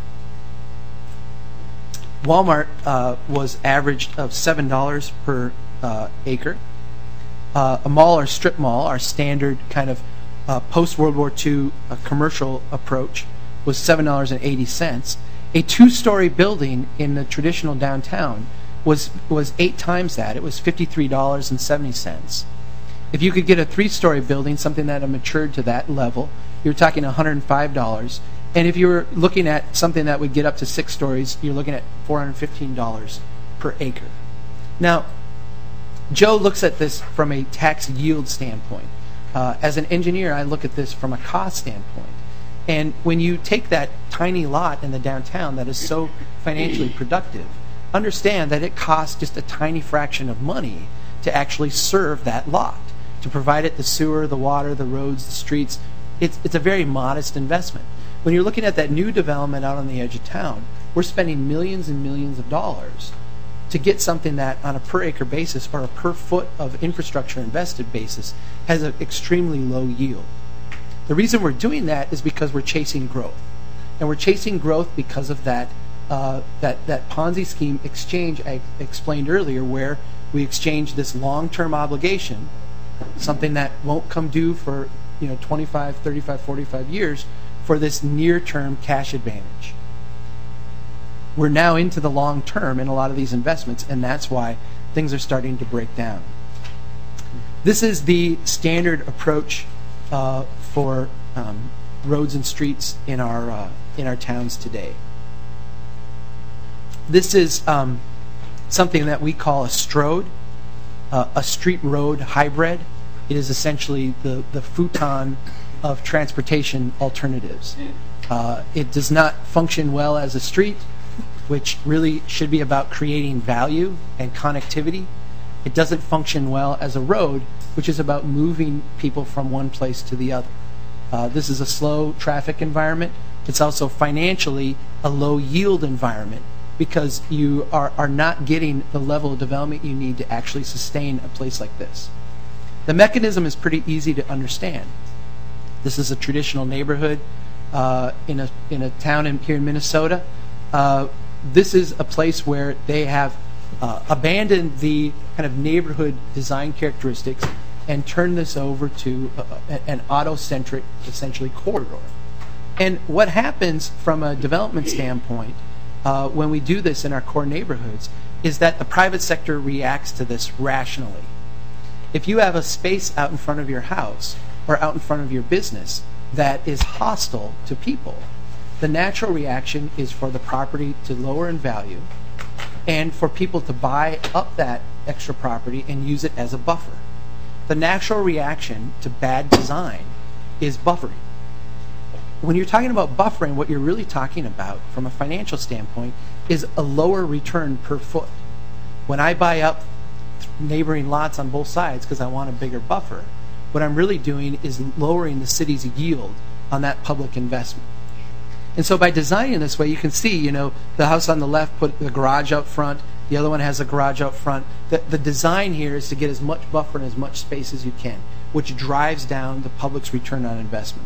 S2: Walmart uh, was averaged of seven dollars per uh, acre. Uh, a mall or strip mall, our standard kind of uh, post-World War Two uh, commercial approach, was seven dollars and eighty cents. A two-story building in the traditional downtown was was eight times that. It was fifty-three dollars and seventy cents. If you could get a three-story building, something that had matured to that level, you're talking one hundred five dollars. And if you were looking at something that would get up to six stories, you're looking at four hundred fifteen dollars per acre. Now, Joe looks at this from a tax yield standpoint. Uh, as an engineer, I look at this from a cost standpoint. And when you take that tiny lot in the downtown that is so financially productive, understand that it costs just a tiny fraction of money to actually serve that lot, to provide it the sewer, the water, the roads, the streets. It's, it's a very modest investment. When you're looking at that new development out on the edge of town, we're spending millions and millions of dollars to get something that on a per acre basis or a per foot of infrastructure invested basis has an extremely low yield. The reason we're doing that is because we're chasing growth. And we're chasing growth because of that uh, that, that Ponzi scheme exchange I explained earlier, where we exchange this long-term obligation, something that won't come due for you know twenty-five, thirty-five, forty-five years, for this near-term cash advantage. We're now into the long term in a lot of these investments, and that's why things are starting to break down. This is the standard approach uh, for um, roads and streets in our uh, in our towns today. This is um, something that we call a STROAD, uh, a street road hybrid. It is essentially the, the futon of transportation alternatives. Uh, it does not function well as a street, which really should be about creating value and connectivity. It doesn't function well as a road, which is about moving people from one place to the other. Uh, this is a slow traffic environment. It's also financially a low yield environment because you are, are not getting the level of development you need to actually sustain a place like this. The mechanism is pretty easy to understand. This is a traditional neighborhood uh, in a in a town in, here in Minnesota. Uh, this is a place where they have uh, abandoned the kind of neighborhood design characteristics and turned this over to uh, an auto-centric, essentially, corridor. And what happens from a development standpoint uh, when we do this in our core neighborhoods is that the private sector reacts to this rationally. If you have a space out in front of your house or out in front of your business that is hostile to people, the natural reaction is for the property to lower in value and for people to buy up that extra property and use it as a buffer. The natural reaction to bad design is buffering. When you're talking about buffering, what you're really talking about from a financial standpoint is a lower return per foot. When I buy up neighboring lots on both sides because I want a bigger buffer, what I'm really doing is lowering the city's yield on that public investment. And so by designing this way, you can see, you know, the house on the left put the garage out front, the other one has a garage out front. The, the design here is to get as much buffer and as much space as you can, which drives down the public's return on investment.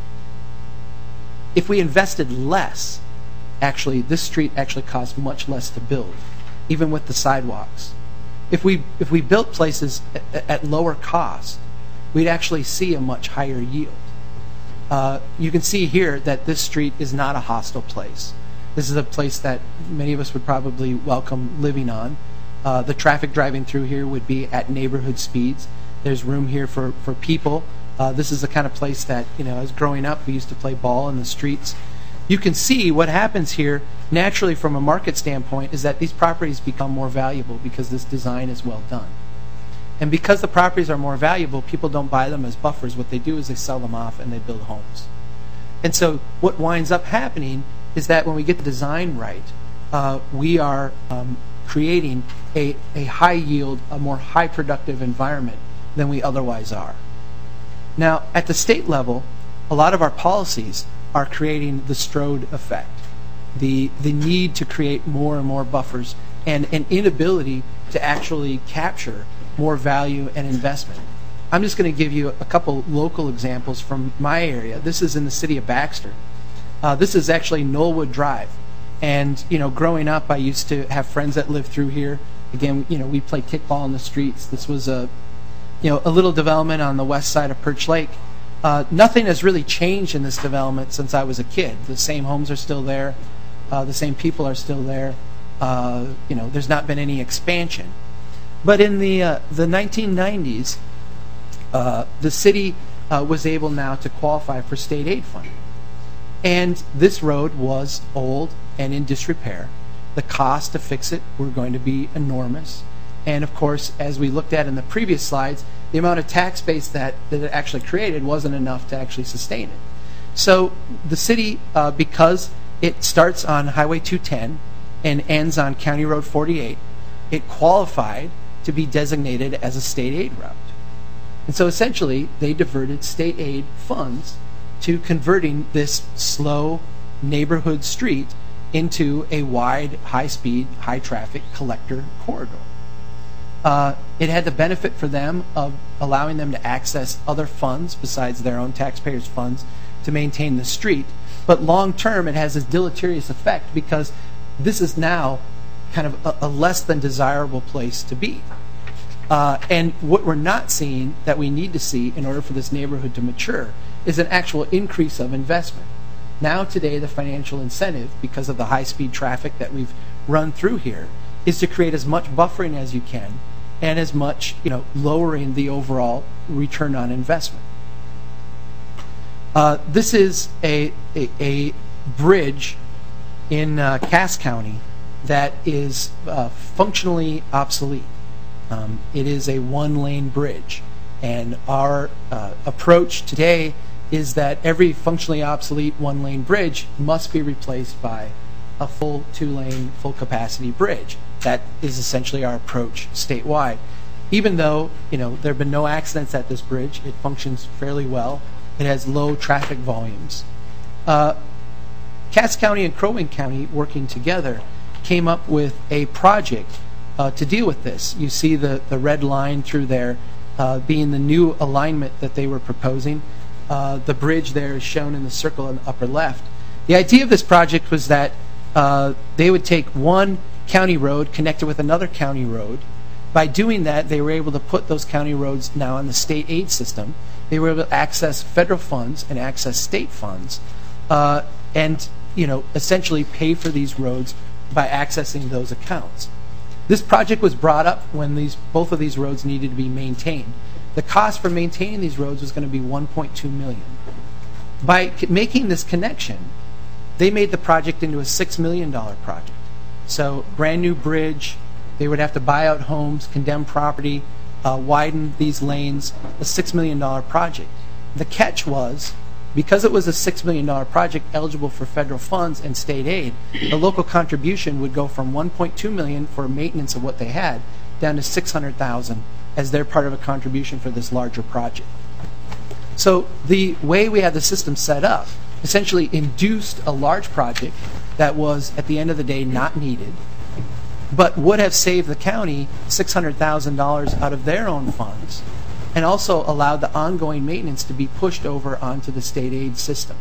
S2: If we invested less, actually, this street actually costs much less to build, even with the sidewalks. If we if we built places at, at lower cost, we'd actually see a much higher yield. Uh, you can see here that this street is not a hostile place. This is a place that many of us would probably welcome living on. Uh, the traffic driving through here would be at neighborhood speeds. There's room here for, for people. Uh, this is the kind of place that, you know, as growing up, we used to play ball in the streets. You can see what happens here naturally from a market standpoint is that these properties become more valuable because this design is well done. And because the properties are more valuable, people don't buy them as buffers. What they do is they sell them off and they build homes. And so what winds up happening is that when we get the design right, uh, we are um, creating a, a high yield, a more high productive environment than we otherwise are. Now, at the state level, a lot of our policies are creating the STROAD effect, the, the need to create more and more buffers and an inability to actually capture more value and investment. I'm just going to give you a couple local examples from my area. This is in the city of Baxter. Uh, this is actually Knollwood Drive. And, you know, growing up, I used to have friends that lived through here. Again, you know, we played kickball in the streets. This was a, you know, a little development on the west side of Perch Lake. Uh, nothing has really changed in this development since I was a kid. The same homes are still there. Uh, the same people are still there. uh, you know, there's not been any expansion. But in the uh, the nineteen nineties, uh, the city uh, was able now to qualify for state aid funding. And this road was old and in disrepair. The cost to fix it were going to be enormous. And of course, as we looked at in the previous slides, the amount of tax base that, that it actually created wasn't enough to actually sustain it. So the city, uh, because it starts on Highway two ten and ends on County Road forty-eight, it qualified to be designated as a state aid route. And so essentially, they diverted state aid funds to converting this slow neighborhood street into a wide, high-speed, high-traffic collector corridor. Uh, it had the benefit for them of allowing them to access other funds besides their own taxpayers' funds to maintain the street. But long-term, it has this deleterious effect because this is now kind of a, a less than desirable place to be. Uh, and what we're not seeing that we need to see in order for this neighborhood to mature is an actual increase of investment. Now today, the financial incentive, because of the high-speed traffic that we've run through here, is to create as much buffering as you can and as much, you know, lowering the overall return on investment. Uh, this is a, a, a bridge in uh, Cass County that is uh, functionally obsolete. Um, it is a one-lane bridge, and our uh, approach today is that every functionally obsolete one-lane bridge must be replaced by a full two-lane, full-capacity bridge. That is essentially our approach statewide. Even though, you know, there have been no accidents at this bridge, it functions fairly well. It has low traffic volumes. Uh, Cass County and Crow Wing County, working together, came up with a project uh, to deal with this. You see the, the red line through there uh, being the new alignment that they were proposing. Uh, the bridge there is shown in the circle in the upper left. The idea of this project was that uh, they would take one county road, connect it with another county road. By doing that, they were able to put those county roads now in the state aid system. They were able to access federal funds and access state funds, uh, and you know, essentially pay for these roads by accessing those accounts. This project was brought up when these both of these roads needed to be maintained. The cost for maintaining these roads was going to be one point two million dollars. By c- making this connection, they made the project into a six million dollars project. So, brand new bridge, they would have to buy out homes, condemn property, uh, widen these lanes, a six million dollars project. The catch was, because it was a six million dollars project eligible for federal funds and state aid, the local contribution would go from one point two million dollars for maintenance of what they had down to six hundred thousand dollars as their part of a contribution for this larger project. So the way we had the system set up essentially induced a large project that was, at the end of the day, not needed, but would have saved the county six hundred thousand dollars out of their own funds, and also allowed the ongoing maintenance to be pushed over onto the state aid system.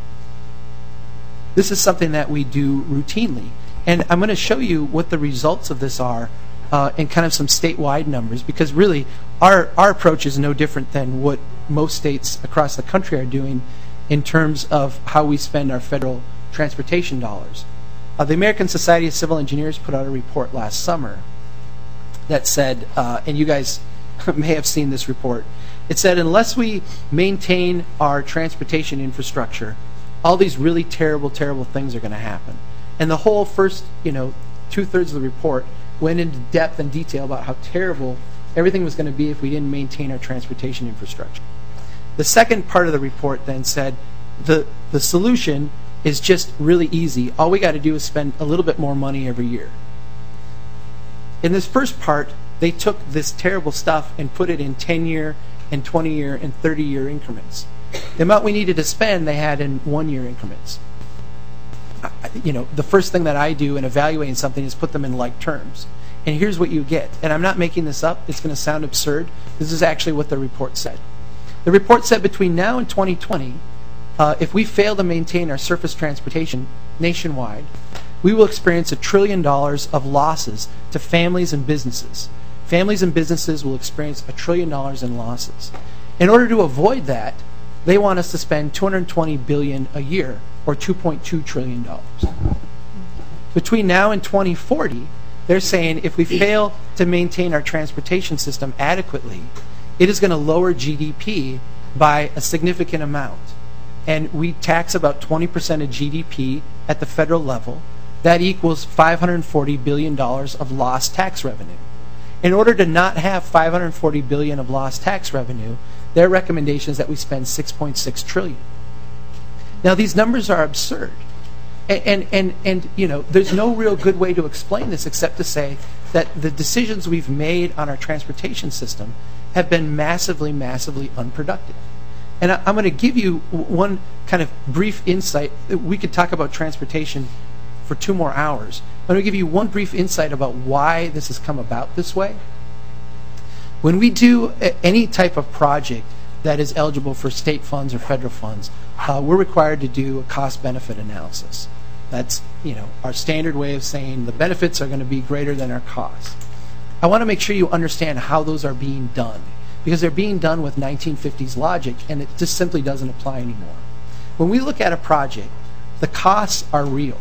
S2: This is something that we do routinely, and I'm going to show you what the results of this are uh, in kind of some statewide numbers, because really our, our approach is no different than what most states across the country are doing in terms of how we spend our federal transportation dollars. Uh, the American Society of Civil Engineers put out a report last summer that said, uh, and you guys may have seen this report, it said unless we maintain our transportation infrastructure, all these really terrible, terrible things are going to happen. And the whole first, you know, two-thirds of the report went into depth and detail about how terrible everything was going to be if we didn't maintain our transportation infrastructure. The second part of the report then said the the solution is just really easy. All we got to do is spend a little bit more money every year. In this first part, they took this terrible stuff and put it in ten-year and twenty-year and thirty-year increments. The amount we needed to spend, they had in one-year increments. I, you know, the first thing that I do in evaluating something is put them in like terms. And here's what you get. And I'm not making this up. It's going to sound absurd. This is actually what the report said. The report said between now and twenty twenty, uh, if we fail to maintain our surface transportation nationwide, we will experience a trillion dollars of losses to families and businesses. Families and businesses will experience a trillion dollars in losses. In order to avoid that, they want us to spend two hundred twenty billion dollars a year, or two point two trillion dollars. Between now and twenty forty, They're saying if we fail to maintain our transportation system adequately, it is going to lower G D P by a significant amount. And we tax about twenty percent of G D P at the federal level. That equals five hundred forty billion dollars of lost tax revenue. In order to not have five hundred forty billion dollars of lost tax revenue, their recommendation is that we spend six point six trillion dollars. Now, these numbers are absurd. And, and, and, and, you know, there's no real good way to explain this except to say that the decisions we've made on our transportation system have been massively, massively unproductive. And I, I'm going to give you one kind of brief insight. We could talk about transportation for two more hours. I'm going to give you one brief insight about why this has come about this way. When we do any type of project that is eligible for state funds or federal funds, uh, we're required to do a cost-benefit analysis. That's, you know, our standard way of saying the benefits are going to be greater than our costs. I want to make sure you understand how those are being done, because they're being done with nineteen fifties logic, and it just simply doesn't apply anymore. When we look at a project, the costs are real.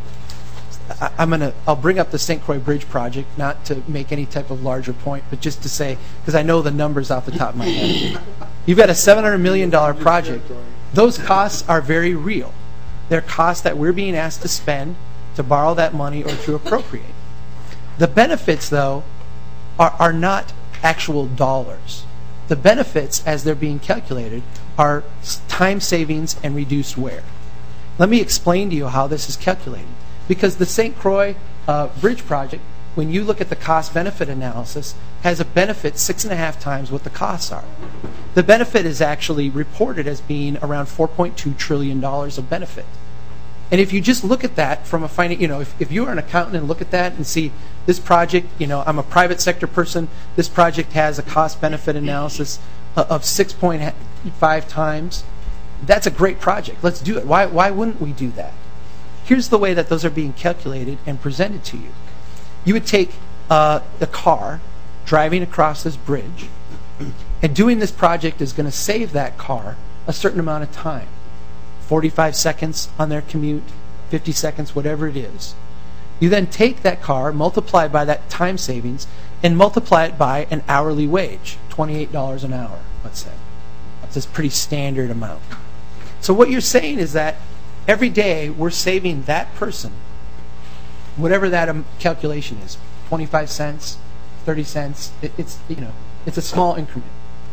S2: I, I'm gonna, I'll bring up the Saint Croix Bridge project, not to make any type of larger point, but just to say, because I know the numbers off the top of my head. You've got a seven hundred million dollars project. Those costs are very real. They're costs that we're being asked to spend to borrow that money or to appropriate. The benefits, though, are, are not actual dollars. The benefits, as they're being calculated, are time savings and reduced wear. Let me explain to you how this is calculated. Because the Saint Croix uh, Bridge project, when you look at the cost-benefit analysis, has a benefit six and a half times what the costs are. The benefit is actually reported as being around four point two trillion dollars of benefit. And if you just look at that from a finance, you know, if, if you are an accountant and look at that and see this project, you know, I'm a private sector person, this project has a cost-benefit analysis of six point five times, that's a great project. Let's do it. Why, why wouldn't we do that? Here's the way that those are being calculated and presented to you. You would take uh, the car driving across this bridge, and doing this project is going to save that car a certain amount of time. forty-five seconds on their commute, fifty seconds, whatever it is. You then take that car, multiply by that time savings, and multiply it by an hourly wage, twenty-eight dollars an hour, let's say. That's a pretty standard amount. So what you're saying is that every day we're saving that person, whatever that um, calculation is, twenty-five cents, thirty cents, it, it's, you know, it's a small increment.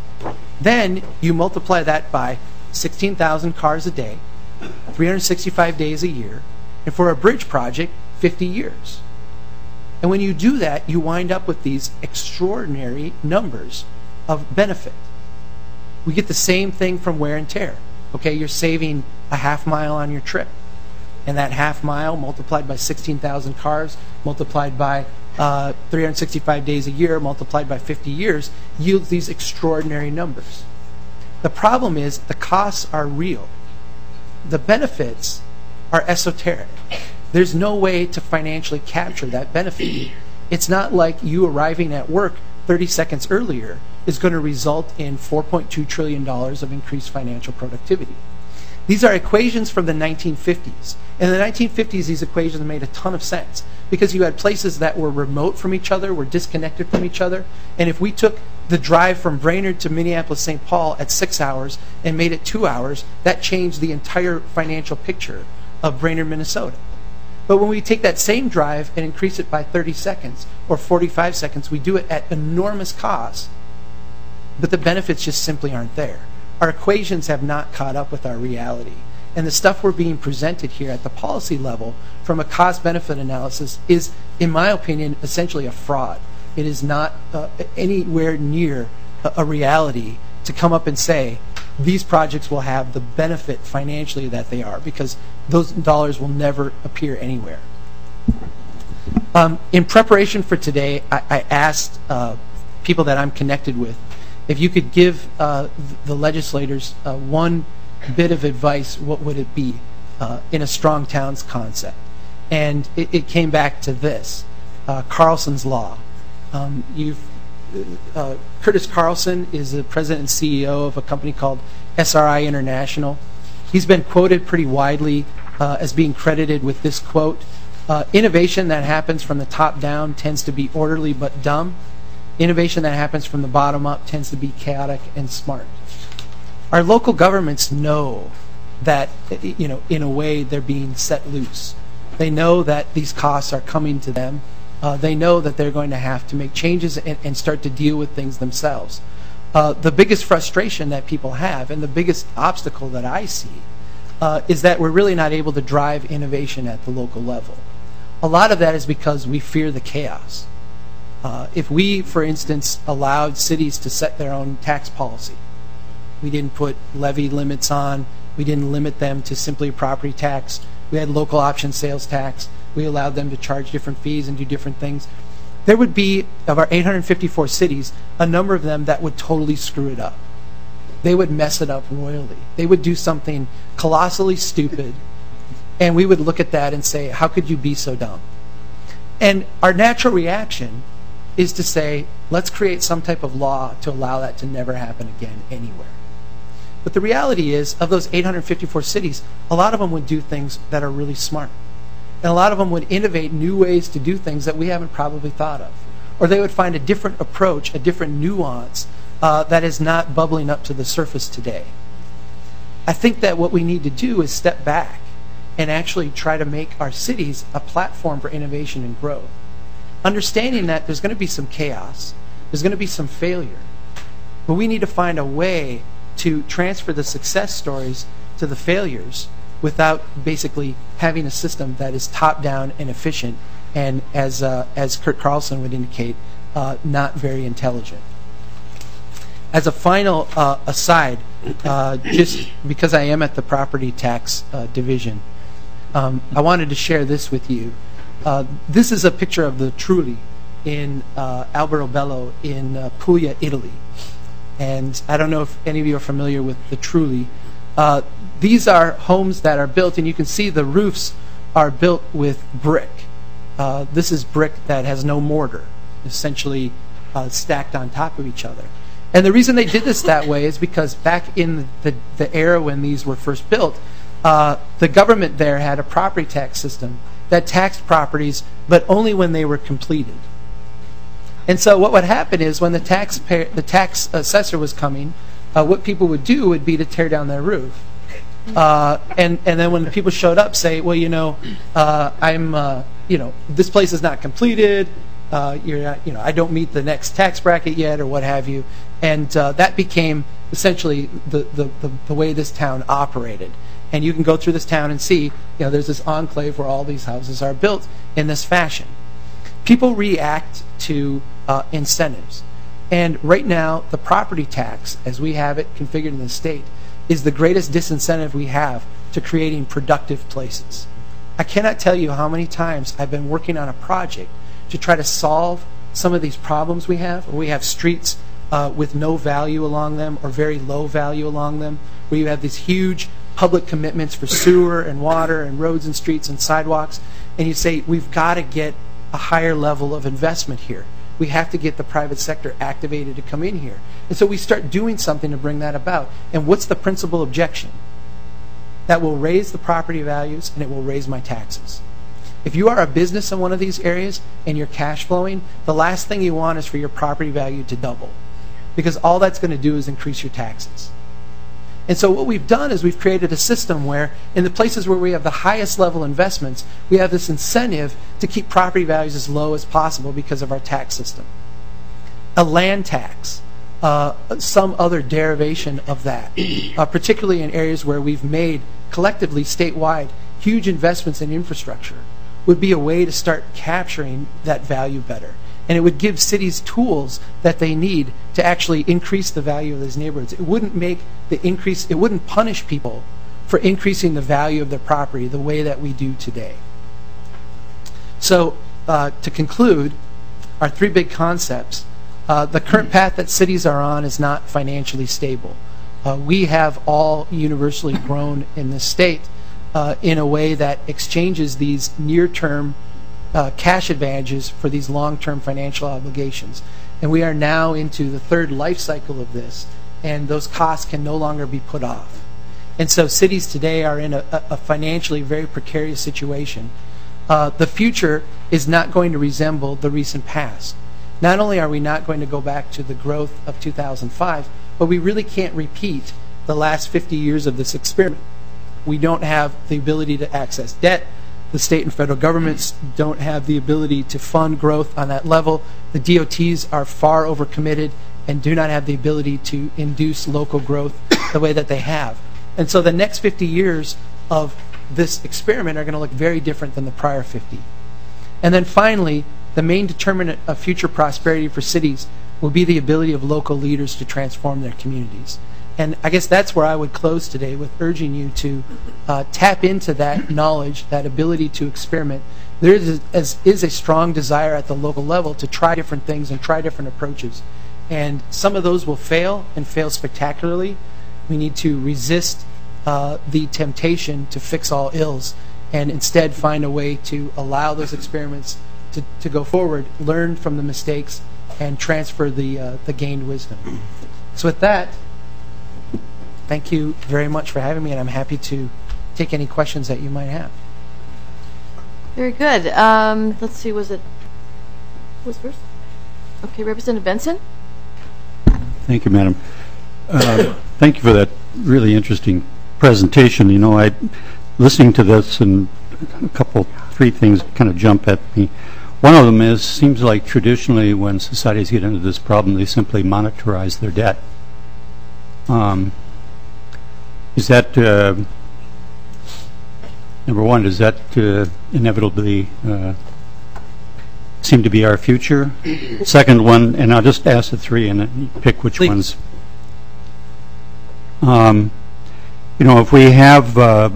S2: Then you multiply that by sixteen thousand cars a day, three hundred sixty-five days a year, and for a bridge project, fifty years. And when you do that, you wind up with these extraordinary numbers of benefit. We get the same thing from wear and tear. Okay, you're saving a half mile on your trip. And that half mile multiplied by sixteen thousand cars, multiplied by uh, three hundred sixty-five days a year, multiplied by fifty years, yields these extraordinary numbers. The problem is the costs are real. The benefits are esoteric. There's no way to financially capture that benefit. It's not like you arriving at work thirty seconds earlier is going to result in four point two trillion dollars of increased financial productivity. These are equations from the nineteen fifties. In the nineteen fifties, these equations made a ton of sense because you had places that were remote from each other, were disconnected from each other, and if we took the drive from Brainerd to Minneapolis-Saint Paul at six hours and made it two hours, that changed the entire financial picture of Brainerd, Minnesota. But when we take that same drive and increase it by thirty seconds or forty-five seconds, we do it at enormous cost, but the benefits just simply aren't there. Our equations have not caught up with our reality. And the stuff we're being presented here at the policy level from a cost-benefit analysis is, in my opinion, essentially a fraud. It is not uh, anywhere near a, a reality to come up and say these projects will have the benefit financially that they are, because those dollars will never appear anywhere. Um, in preparation for today, I, I asked uh, people that I'm connected with if you could give uh, the legislators uh, one bit of advice, what would it be uh, in a strong towns concept? And it, it came back to this, uh, Carlson's Law. Um, you've, uh, Curtis Carlson is the president and C E O of a company called S R I International. He's been quoted pretty widely uh, as being credited with this quote. Uh, innovation that happens from the top down tends to be orderly but dumb. Innovation that happens from the bottom up tends to be chaotic and smart. Our local governments know that, you know, in a way they're being set loose. They know that these costs are coming to them. Uh, they know that they're going to have to make changes and, and start to deal with things themselves. Uh, the biggest frustration that people have, and the biggest obstacle that I see, uh, is that we're really not able to drive innovation at the local level. A lot of that is because we fear the chaos. Uh, if we, for instance, allowed cities to set their own tax policy, we didn't put levy limits on, we didn't limit them to simply property tax, we had local option sales tax, we allowed them to charge different fees and do different things, there would be, of our eight hundred fifty-four cities, a number of them that would totally screw it up. They would mess it up royally. They would do something colossally stupid, and we would look at that and say, how could you be so dumb? And our natural reaction is to say, let's create some type of law to allow that to never happen again anywhere. But the reality is, of those eight hundred fifty-four cities, a lot of them would do things that are really smart. And a lot of them would innovate new ways to do things that we haven't probably thought of. Or they would find a different approach, a different nuance uh, that is not bubbling up to the surface today. I think that what we need to do is step back and actually try to make our cities a platform for innovation and growth. Understanding that there's going to be some chaos, there's going to be some failure, but we need to find a way to transfer the success stories to the failures without basically having a system that is top-down and efficient and, as uh, as Kurt Carlson would indicate, uh, not very intelligent. As a final uh, aside, uh, just because I am at the property tax uh, division, um, I wanted to share this with you. Uh, this is a picture of the Trulli in uh, Alberobello in uh, Puglia, Italy. And I don't know if any of you are familiar with the Trulli. Uh, these are homes that are built, and you can see the roofs are built with brick. Uh, this is brick that has no mortar, essentially uh, stacked on top of each other. And the reason they did this that way is because back in the, the era when these were first built, uh, the government there had a property tax system that taxed properties, but only when they were completed. And so what would happen is when the tax pay, the tax assessor was coming, uh, what people would do would be to tear down their roof. Uh, and, and then when the people showed up, say, well, you know, uh, I'm, uh, you know, this place is not completed. Uh, you're not, you know, I don't meet the next tax bracket yet, or what have you. And uh, that became essentially the, the, the, the way this town operated. And you can go through this town and see, you know, there's this enclave where all these houses are built in this fashion. People react to uh, incentives. And right now, the property tax, as we have it configured in the state, is the greatest disincentive we have to creating productive places. I cannot tell you how many times I've been working on a project to try to solve some of these problems we have, where we have streets uh, with no value along them or very low value along them, where you have these huge public commitments for sewer and water and roads and streets and sidewalks, and you say, we've got to get a higher level of investment here. We have to get the private sector activated to come in here. And so we start doing something to bring that about. And what's the principal objection? That will raise the property values and it will raise my taxes. If you are a business in one of these areas and you're cash flowing, the last thing you want is for your property value to double, because all that's going to do is increase your taxes. And so what we've done is we've created a system where in the places where we have the highest level investments, we have this incentive to keep property values as low as possible because of our tax system. A land tax, uh, some other derivation of that, uh, particularly in areas where we've made collectively statewide huge investments in infrastructure, would be a way to start capturing that value better. And it would give cities tools that they need to actually increase the value of those neighborhoods. It wouldn't make the increase, it wouldn't punish people for increasing the value of their property the way that we do today. So uh, to conclude, our three big concepts. Uh, the current path that cities are on is not financially stable. Uh, we have all universally grown in this state uh, in a way that exchanges these near-term Uh, cash advantages for these long-term financial obligations. And we are now into the third life cycle of this, and those costs can no longer be put off. And so cities today are in a, a financially very precarious situation. uh, the future is not going to resemble the recent past. Not only are we not going to go back to the growth of two thousand five, but we really can't repeat the last fifty years of this experiment. We don't have the ability to access debt. The state and federal governments don't have the ability to fund growth on that level. The D O Ts are far overcommitted and do not have the ability to induce local growth the way that they have. And so the next fifty years of this experiment are going to look very different than the prior fifty. And then finally, the main determinant of future prosperity for cities will be the ability of local leaders to transform their communities. And I guess that's where I would close today, with urging you to uh, tap into that knowledge, that ability to experiment. There is, as, is a strong desire at the local level to try different things and try different approaches. And some of those will fail and fail spectacularly. We need to resist uh, the temptation to fix all ills and instead find a way to allow those experiments to, to go forward, learn from the mistakes, and transfer the, uh, the gained wisdom. So with that, thank you very much for having me, and I'm happy to take any questions that you might have.
S1: Very good. Um, let's see, was it, who was first? Okay, Representative Benson?
S3: Thank you, Madam. Uh, thank you for that really interesting presentation. You know, I, listening to this, and a couple, three things kind of jump at me. One of them is, seems like traditionally when societies get into this problem, they simply monetize their debt. Um, is that, uh, number one, does that uh, inevitably uh, seem to be our future? Second one, and I'll just ask the three and then you pick which
S2: Please.
S3: ones. Um, you know, if we have uh,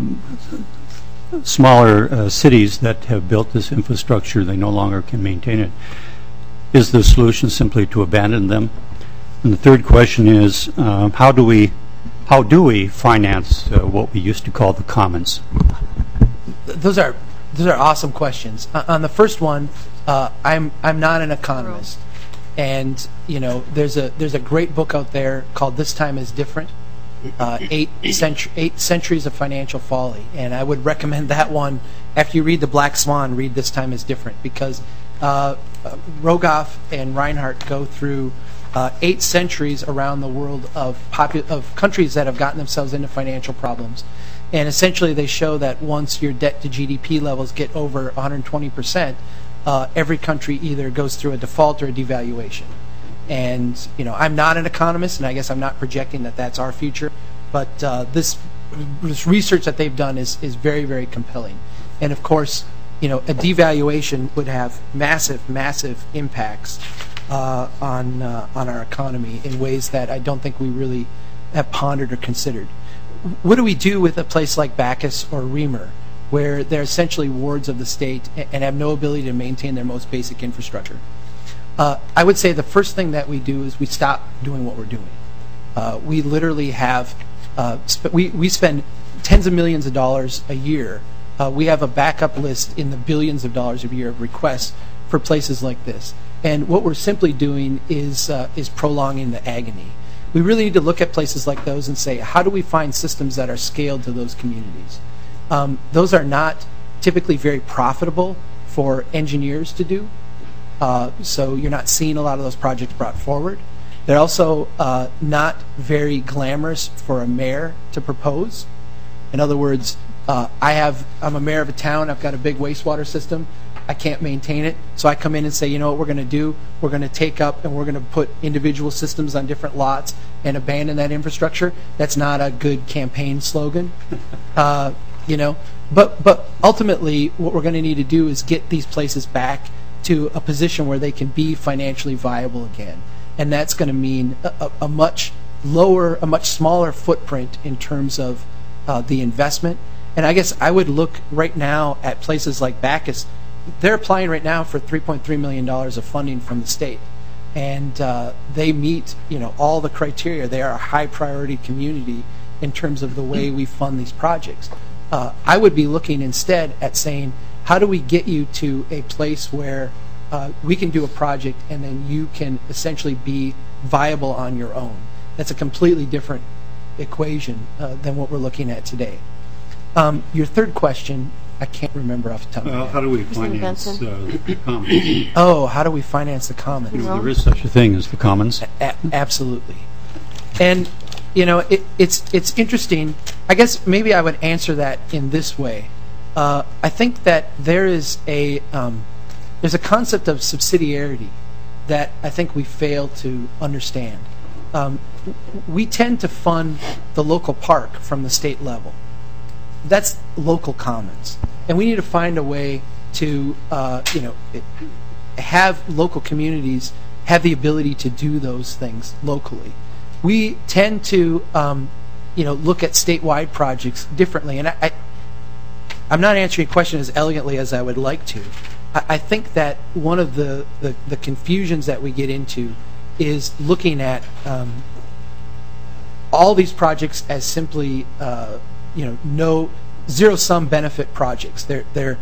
S3: smaller uh, cities that have built this infrastructure, they no longer can maintain it. Is the solution simply to abandon them? And the third question is, uh, how do we how do we finance uh, what we used to call the commons?
S2: Those are those are awesome questions. Uh, on the first one, uh, I'm I'm not an economist, and you know there's a there's a great book out there called This Time Is Different. Uh, eight, centu- eight centuries of financial folly, and I would recommend that one. After you read The Black Swan, read This Time Is Different, because uh, uh, Rogoff and Reinhardt go through uh, eight centuries around the world of popu- of countries that have gotten themselves into financial problems, and essentially they show that once your debt to G D P levels get over one hundred twenty percent, uh, every country either goes through a default or a devaluation. And, you know, I'm not an economist, and I guess I'm not projecting that that's our future, but uh, this, this research that they've done is, is very, very compelling. And, of course, you know, a devaluation would have massive, massive impacts uh, on, uh, on our economy in ways that I don't think we really have pondered or considered. What do we do with a place like Bacchus or Reamer, where they're essentially wards of the state and have no ability to maintain their most basic infrastructure? Uh, I would say the first thing that we do is we stop doing what we're doing. Uh, we literally have, uh, sp- we, we spend tens of millions of dollars a year. Uh, we have a backup list in the billions of dollars a year of requests for places like this. And what we're simply doing is, uh, is prolonging the agony. We really need to look at places like those and say, how do we find systems that are scaled to those communities? Um, those are not typically very profitable for engineers to do. Uh, so you're not seeing a lot of those projects brought forward. They're also uh, not very glamorous for a mayor to propose. In other words, uh, I have, I'm a mayor of a town, I've got a big wastewater system, I can't maintain it, so I come in and say, you know what we're going to do? We're going to take up and we're going to put individual systems on different lots and abandon that infrastructure. That's not a good campaign slogan. Uh, you know, but, but ultimately what we're going to need to do is get these places back to a position where they can be financially viable again. And that's going to mean a, a, a much lower, a much smaller footprint in terms of uh, the investment. And I guess I would look right now at places like Bacchus. They're applying right now for three point three million dollars of funding from the state. And uh, they meet, you know, all the criteria. They are a high priority community in terms of the way we fund these projects. Uh, I would be looking instead at saying, how do we get you to a place where uh, we can do a project and then you can essentially be viable on your own? That's a completely different equation uh, than what we're looking at today. Um, your third question I can't remember off the top of my
S3: Well,
S2: head.
S3: how do we
S1: Christine
S3: finance uh,
S1: Benson.
S3: the commons?
S2: Oh, how do we finance the commons?
S3: You know, there is such a thing as the commons.
S2: A- absolutely. And, you know, it, it's it's interesting. I guess maybe I would answer that in this way. Uh, I think that there is a um, there's a concept of subsidiarity that I think we fail to understand. Um, w- we tend to fund the local park from the state level. That's local commons, and we need to find a way to uh, you know it, have local communities have the ability to do those things locally. We tend to um, you know look at statewide projects differently, and I, I I'm not answering your question as elegantly as I would like to. I, I think that one of the, the the confusions that we get into is looking at um, all these projects as simply uh, you know no zero sum benefit projects. They're they're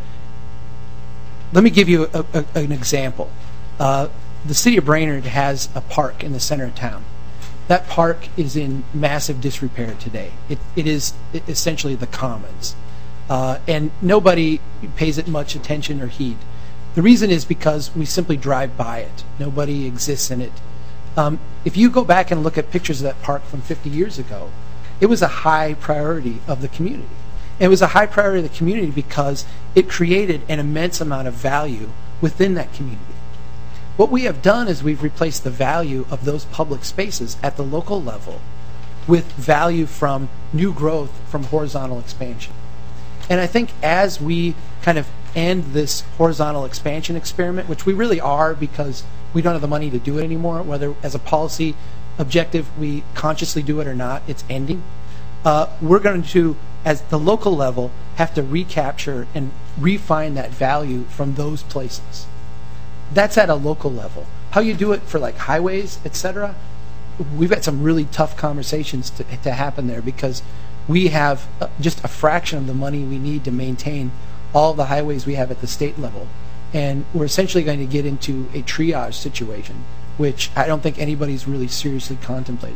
S2: let me give you a, a, an example. Uh, the city of Brainerd has a park in the center of town. That park is in massive disrepair today. It, it is essentially the commons. Uh, and nobody pays it much attention or heed. The reason is because we simply drive by it. Nobody exists in it. Um, if you go back and look at pictures of that park from fifty years ago, it was a high priority of the community. It was a high priority of the community because it created an immense amount of value within that community. What we have done is we've replaced the value of those public spaces at the local level with value from new growth from horizontal expansion. And I think as we kind of end this horizontal expansion experiment, which we really are because we don't have the money to do it anymore, whether as a policy objective we consciously do it or not, it's ending. Uh, we're going to, as the local level, have to recapture and refine that value from those places. That's at a local level. How you do it for like highways, et cetera, we've had some really tough conversations to, to happen there because we have uh, just a fraction of the money we need to maintain all the highways we have at the state level. And we're essentially going to get into a triage situation, which I don't think anybody's really seriously contemplated.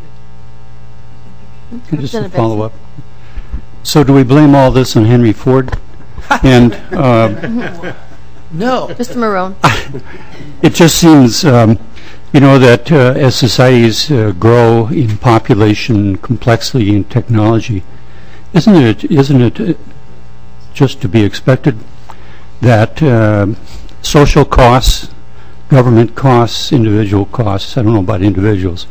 S3: Just a follow-up. So do we blame all this on Henry Ford? And uh,
S2: No.
S1: Mister Marone.
S3: it just seems, um, you know, that uh, as societies uh, grow in population, complexity, and technology, isn't it isn't it uh, just to be expected that uh, social costs, government costs, individual costs, I don't know about individuals,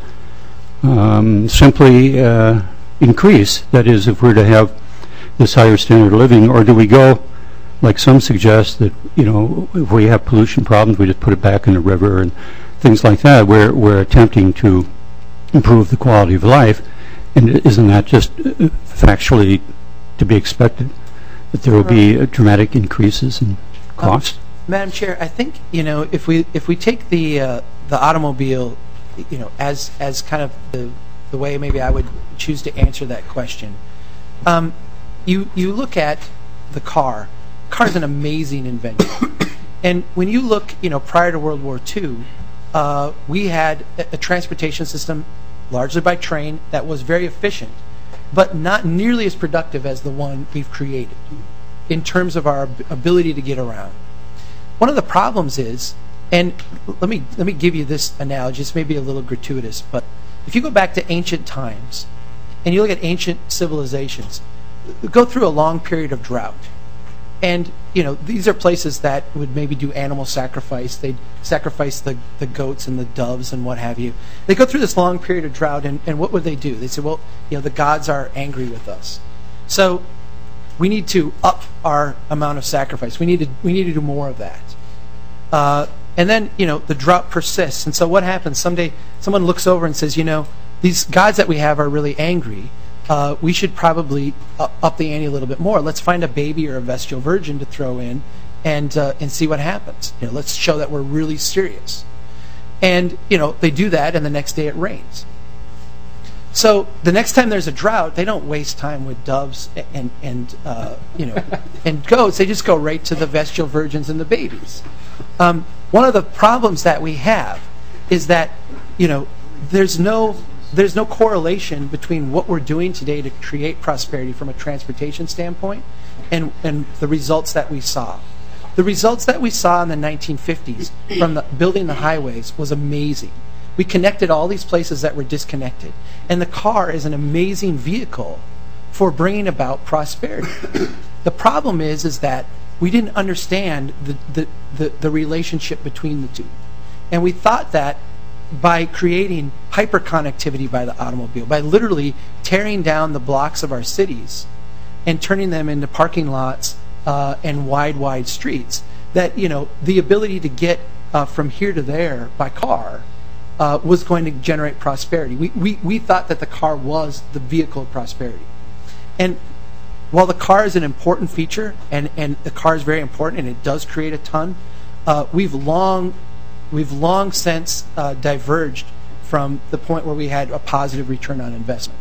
S3: um, simply uh, increase? That is, if we're to have this higher standard of living, or do we go, like some suggest, that, you know, if we have pollution problems, we just put it back in the river and things like that. We're, we're attempting to improve the quality of life, and isn't that just uh, factually to be expected, that there will be uh, dramatic increases in cost?
S2: Um, Madam Chair, I think, you know, if we if we take the uh, the automobile, you know, as as kind of the the way maybe I would choose to answer that question, um, you you look at the car. Car's an amazing invention, and when you look, you know, prior to World War Two, uh, we had a, a transportation system, largely by train, that was very efficient, but not nearly as productive as the one we've created in terms of our ab- ability to get around. One of the problems is, and let me let me give you this analogy. This may be a little gratuitous, but if you go back to ancient times and you look at ancient civilizations, go through a long period of drought. And, you know, these are places that would maybe do animal sacrifice. They'd sacrifice the, the goats and the doves and what have you. They go through this long period of drought, and, and what would they do? They say, well, you know, the gods are angry with us. So we need to up our amount of sacrifice. We need to, we need to do more of that. Uh, and then, you know, the drought persists. And so what happens? Someday someone looks over and says, you know, these gods that we have are really angry. Uh, we should probably up, up the ante a little bit more. Let's find a baby or a vestal virgin to throw in and uh, and see what happens. You know, let's show that we're really serious. And, you know, they do that, and the next day it rains. So the next time there's a drought, they don't waste time with doves and, and uh, you know, and goats. They just go right to the vestal virgins and the babies. Um, one of the problems that we have is that, you know, there's no there's no correlation between what we're doing today to create prosperity from a transportation standpoint and, and the results that we saw. The results that we saw in the nineteen fifties from the, building the highways was amazing. We connected all these places that were disconnected. And the car is an amazing vehicle for bringing about prosperity. The problem is, is that we didn't understand the, the, the, the relationship between the two. And we thought that by creating hyperconnectivity by the automobile, by literally tearing down the blocks of our cities and turning them into parking lots uh, and wide, wide streets, that, you know, the ability to get uh, from here to there by car uh, was going to generate prosperity. We, we, we thought that the car was the vehicle of prosperity. And while the car is an important feature, and, and the car is very important, and it does create a ton, uh, we've long we've long since uh, diverged from the point where we had a positive return on investment.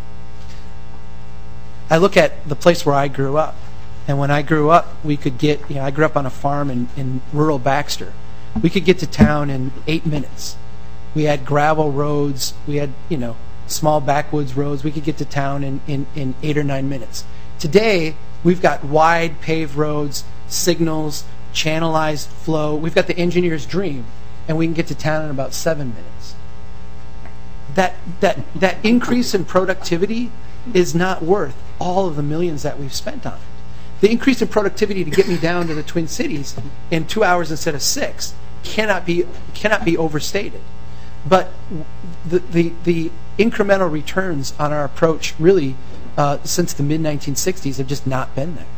S2: I look at the place where I grew up, and when I grew up, we could get, you know, I grew up on a farm in, in rural Baxter. We could get to town in eight minutes. We had gravel roads, we had, you know, small backwoods roads. We could get to town in, in, in eight or nine minutes. Today, we've got wide paved roads, signals, channelized flow. We've got the engineer's dream, and we can get to town in about seven minutes. That, that, that increase in productivity is not worth all of the millions that we've spent on it. The increase in productivity to get me down to the Twin Cities in two hours instead of six cannot be, cannot be overstated. But the, the, the incremental returns on our approach really uh, since the mid nineteen sixties have just not been there.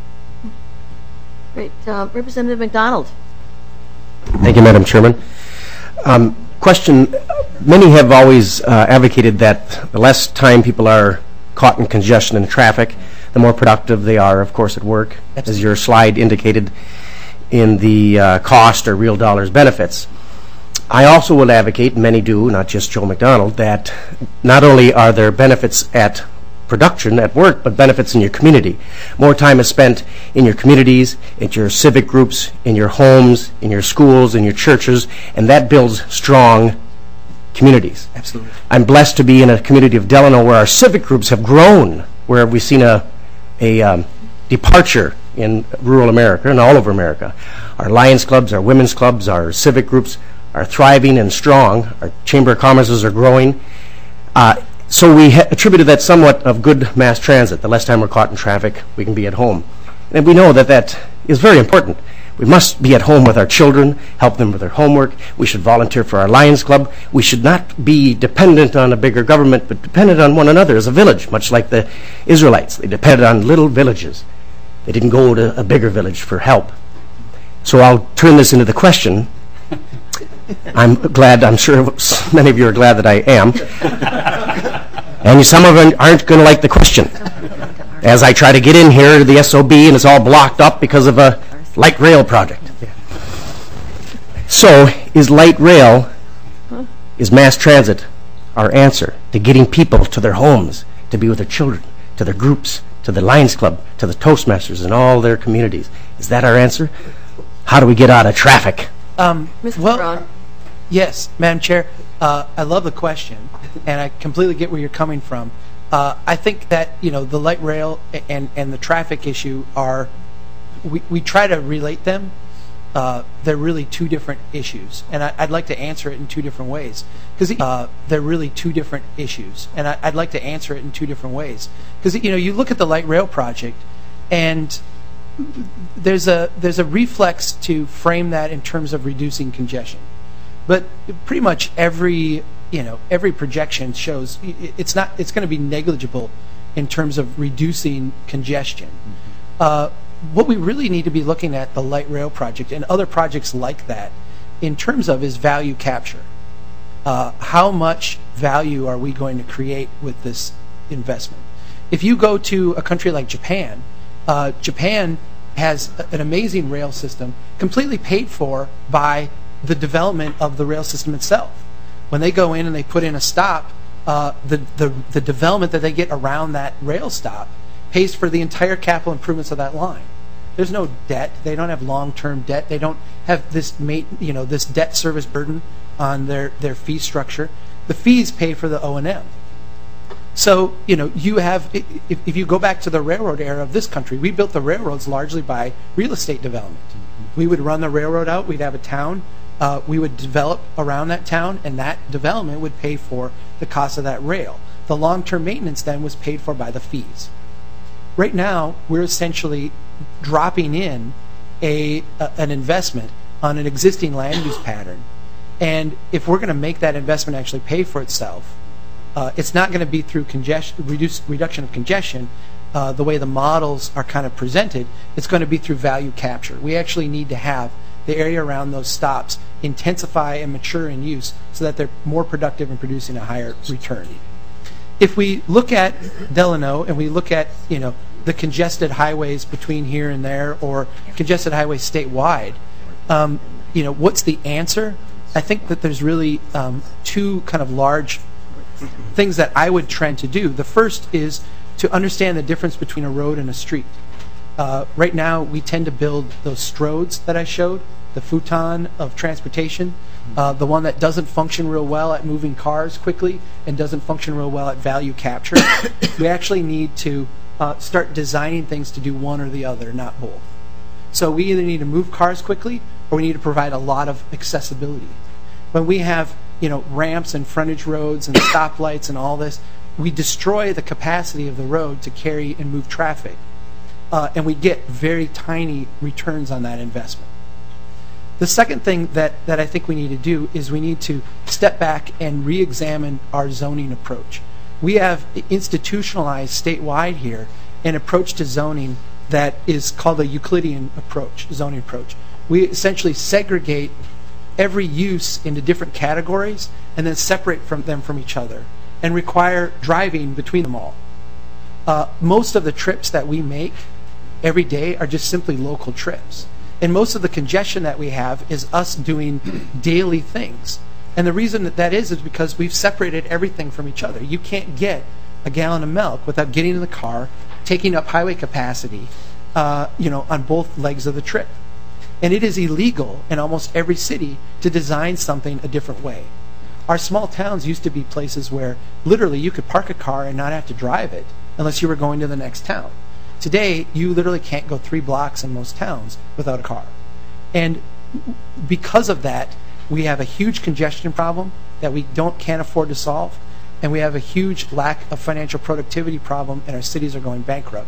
S1: Great. Uh, Representative McDonald.
S4: Thank you, Madam Chairman. Um, question, many have always uh, advocated that the less time people are caught in congestion and traffic, the more productive they are, of course, at work, Absolutely. As your slide indicated in the uh, cost or real dollars benefits. I also will advocate, and many do, not just Joe McDonald, that not only are there benefits at production, at work, but benefits in your community. More time is spent in your communities, at your civic groups, in your homes, in your schools, in your churches, and that builds strong communities.
S2: Absolutely.
S4: I'm blessed to be in a community of Delano where our civic groups have grown, where we've seen a, a um, departure in rural America and all over America. Our Lions clubs, our women's clubs, our civic groups are thriving and strong. Our Chamber of Commerces are growing. Uh, so we ha- attributed that somewhat of good mass transit. The less time we're caught in traffic, we can be at home. And we know that that is very important. We must be at home with our children, help them with their homework. We should volunteer for our Lions Club. We should not be dependent on a bigger government, but dependent on one another as a village, much like the Israelites. They depended on little villages. They didn't go to a bigger village for help. So I'll turn this into the question. I'm glad, I'm sure many of you are glad that I am. And some of them aren't going to like the question. As I try to get in here to the S O B and it's all blocked up because of a light rail project. So is light rail, is mass transit our answer to getting people to their homes, to be with their children, to their groups, to the Lions Club, to the Toastmasters and all their communities? Is that our answer? How do we get out of traffic?
S2: Um,
S1: Mister
S2: well,
S1: Braun.
S2: Yes, Madam Chair. Uh, I love the question, and I completely get where you're coming from. Uh, I think that, you know, the light rail and, and the traffic issue are, we, we try to relate them. Uh, they're really two different issues, and I, I'd like to answer it in two different ways. Because uh, they're really two different issues, and I, I'd like to answer it in two different ways. Because, you know, you look at the light rail project, and there's a there's a reflex to frame that in terms of reducing congestion, but pretty much every you know every projection shows it's not it's going to be negligible in terms of reducing congestion. Mm-hmm. Uh, what we really need to be looking at the light rail project and other projects like that in terms of is value capture. Uh, how much value are we going to create with this investment? If you go to a country like Japan, uh, Japan has an amazing rail system completely paid for by the development of the rail system itself. When they go in and they put in a stop, uh, the, the, the development that they get around that rail stop pays for the entire capital improvements of that line. There's no debt. They don't have long-term debt. They don't have this mate, you know, this debt service burden on their, their fee structure. The fees pay for the O and M. So, you know, you have, if, if you go back to the railroad era of this country, we built the railroads largely by real estate development. We would run the railroad out, we'd have a town, uh, we would develop around that town, and that development would pay for the cost of that rail. The long-term maintenance then was paid for by the fees. Right now, we're essentially dropping in a, a an investment on an existing land use pattern. And if we're going to make that investment actually pay for itself, uh, it's not going to be through congestion, reduce, reduction of congestion, uh, the way the models are kind of presented. It's going to be through value capture. We actually need to have the area around those stops intensify and mature in use so that they're more productive and producing a higher return. If we look at Delano and we look at, you know, the congested highways between here and there, or congested highways statewide, um, you know, what's the answer? I think that there's really um, two kind of large things that I would trend to do. The first is to understand the difference between a road and a street. Uh, right now, we tend to build those stroads that I showed, the futon of transportation, uh, the one that doesn't function real well at moving cars quickly and doesn't function real well at value capture. We actually need to uh, start designing things to do one or the other, not both. So we either need to move cars quickly or we need to provide a lot of accessibility. When we have, you know, ramps and frontage roads and stoplights and all this, we destroy the capacity of the road to carry and move traffic. Uh, and we get very tiny returns on that investment. The second thing that, that I think we need to do is we need to step back and re-examine our zoning approach. We have institutionalized statewide here an approach to zoning that is called a Euclidean approach, zoning approach. We essentially segregate every use into different categories and then separate from them from each other and require driving between them all. Uh, most of the trips that we make every day are just simply local trips. And most of the congestion that we have is us doing daily things. And the reason that that is is because we've separated everything from each other. You can't get a gallon of milk without getting in the car, taking up highway capacity, uh, you know, on both legs of the trip. And it is illegal in almost every city to design something a different way. Our small towns used to be places where literally you could park a car and not have to drive it unless you were going to the next town. Today, you literally can't go three blocks in most towns without a car. And because of that, we have a huge congestion problem that we don't can't afford to solve, and we have a huge lack of financial productivity problem, and our cities are going bankrupt.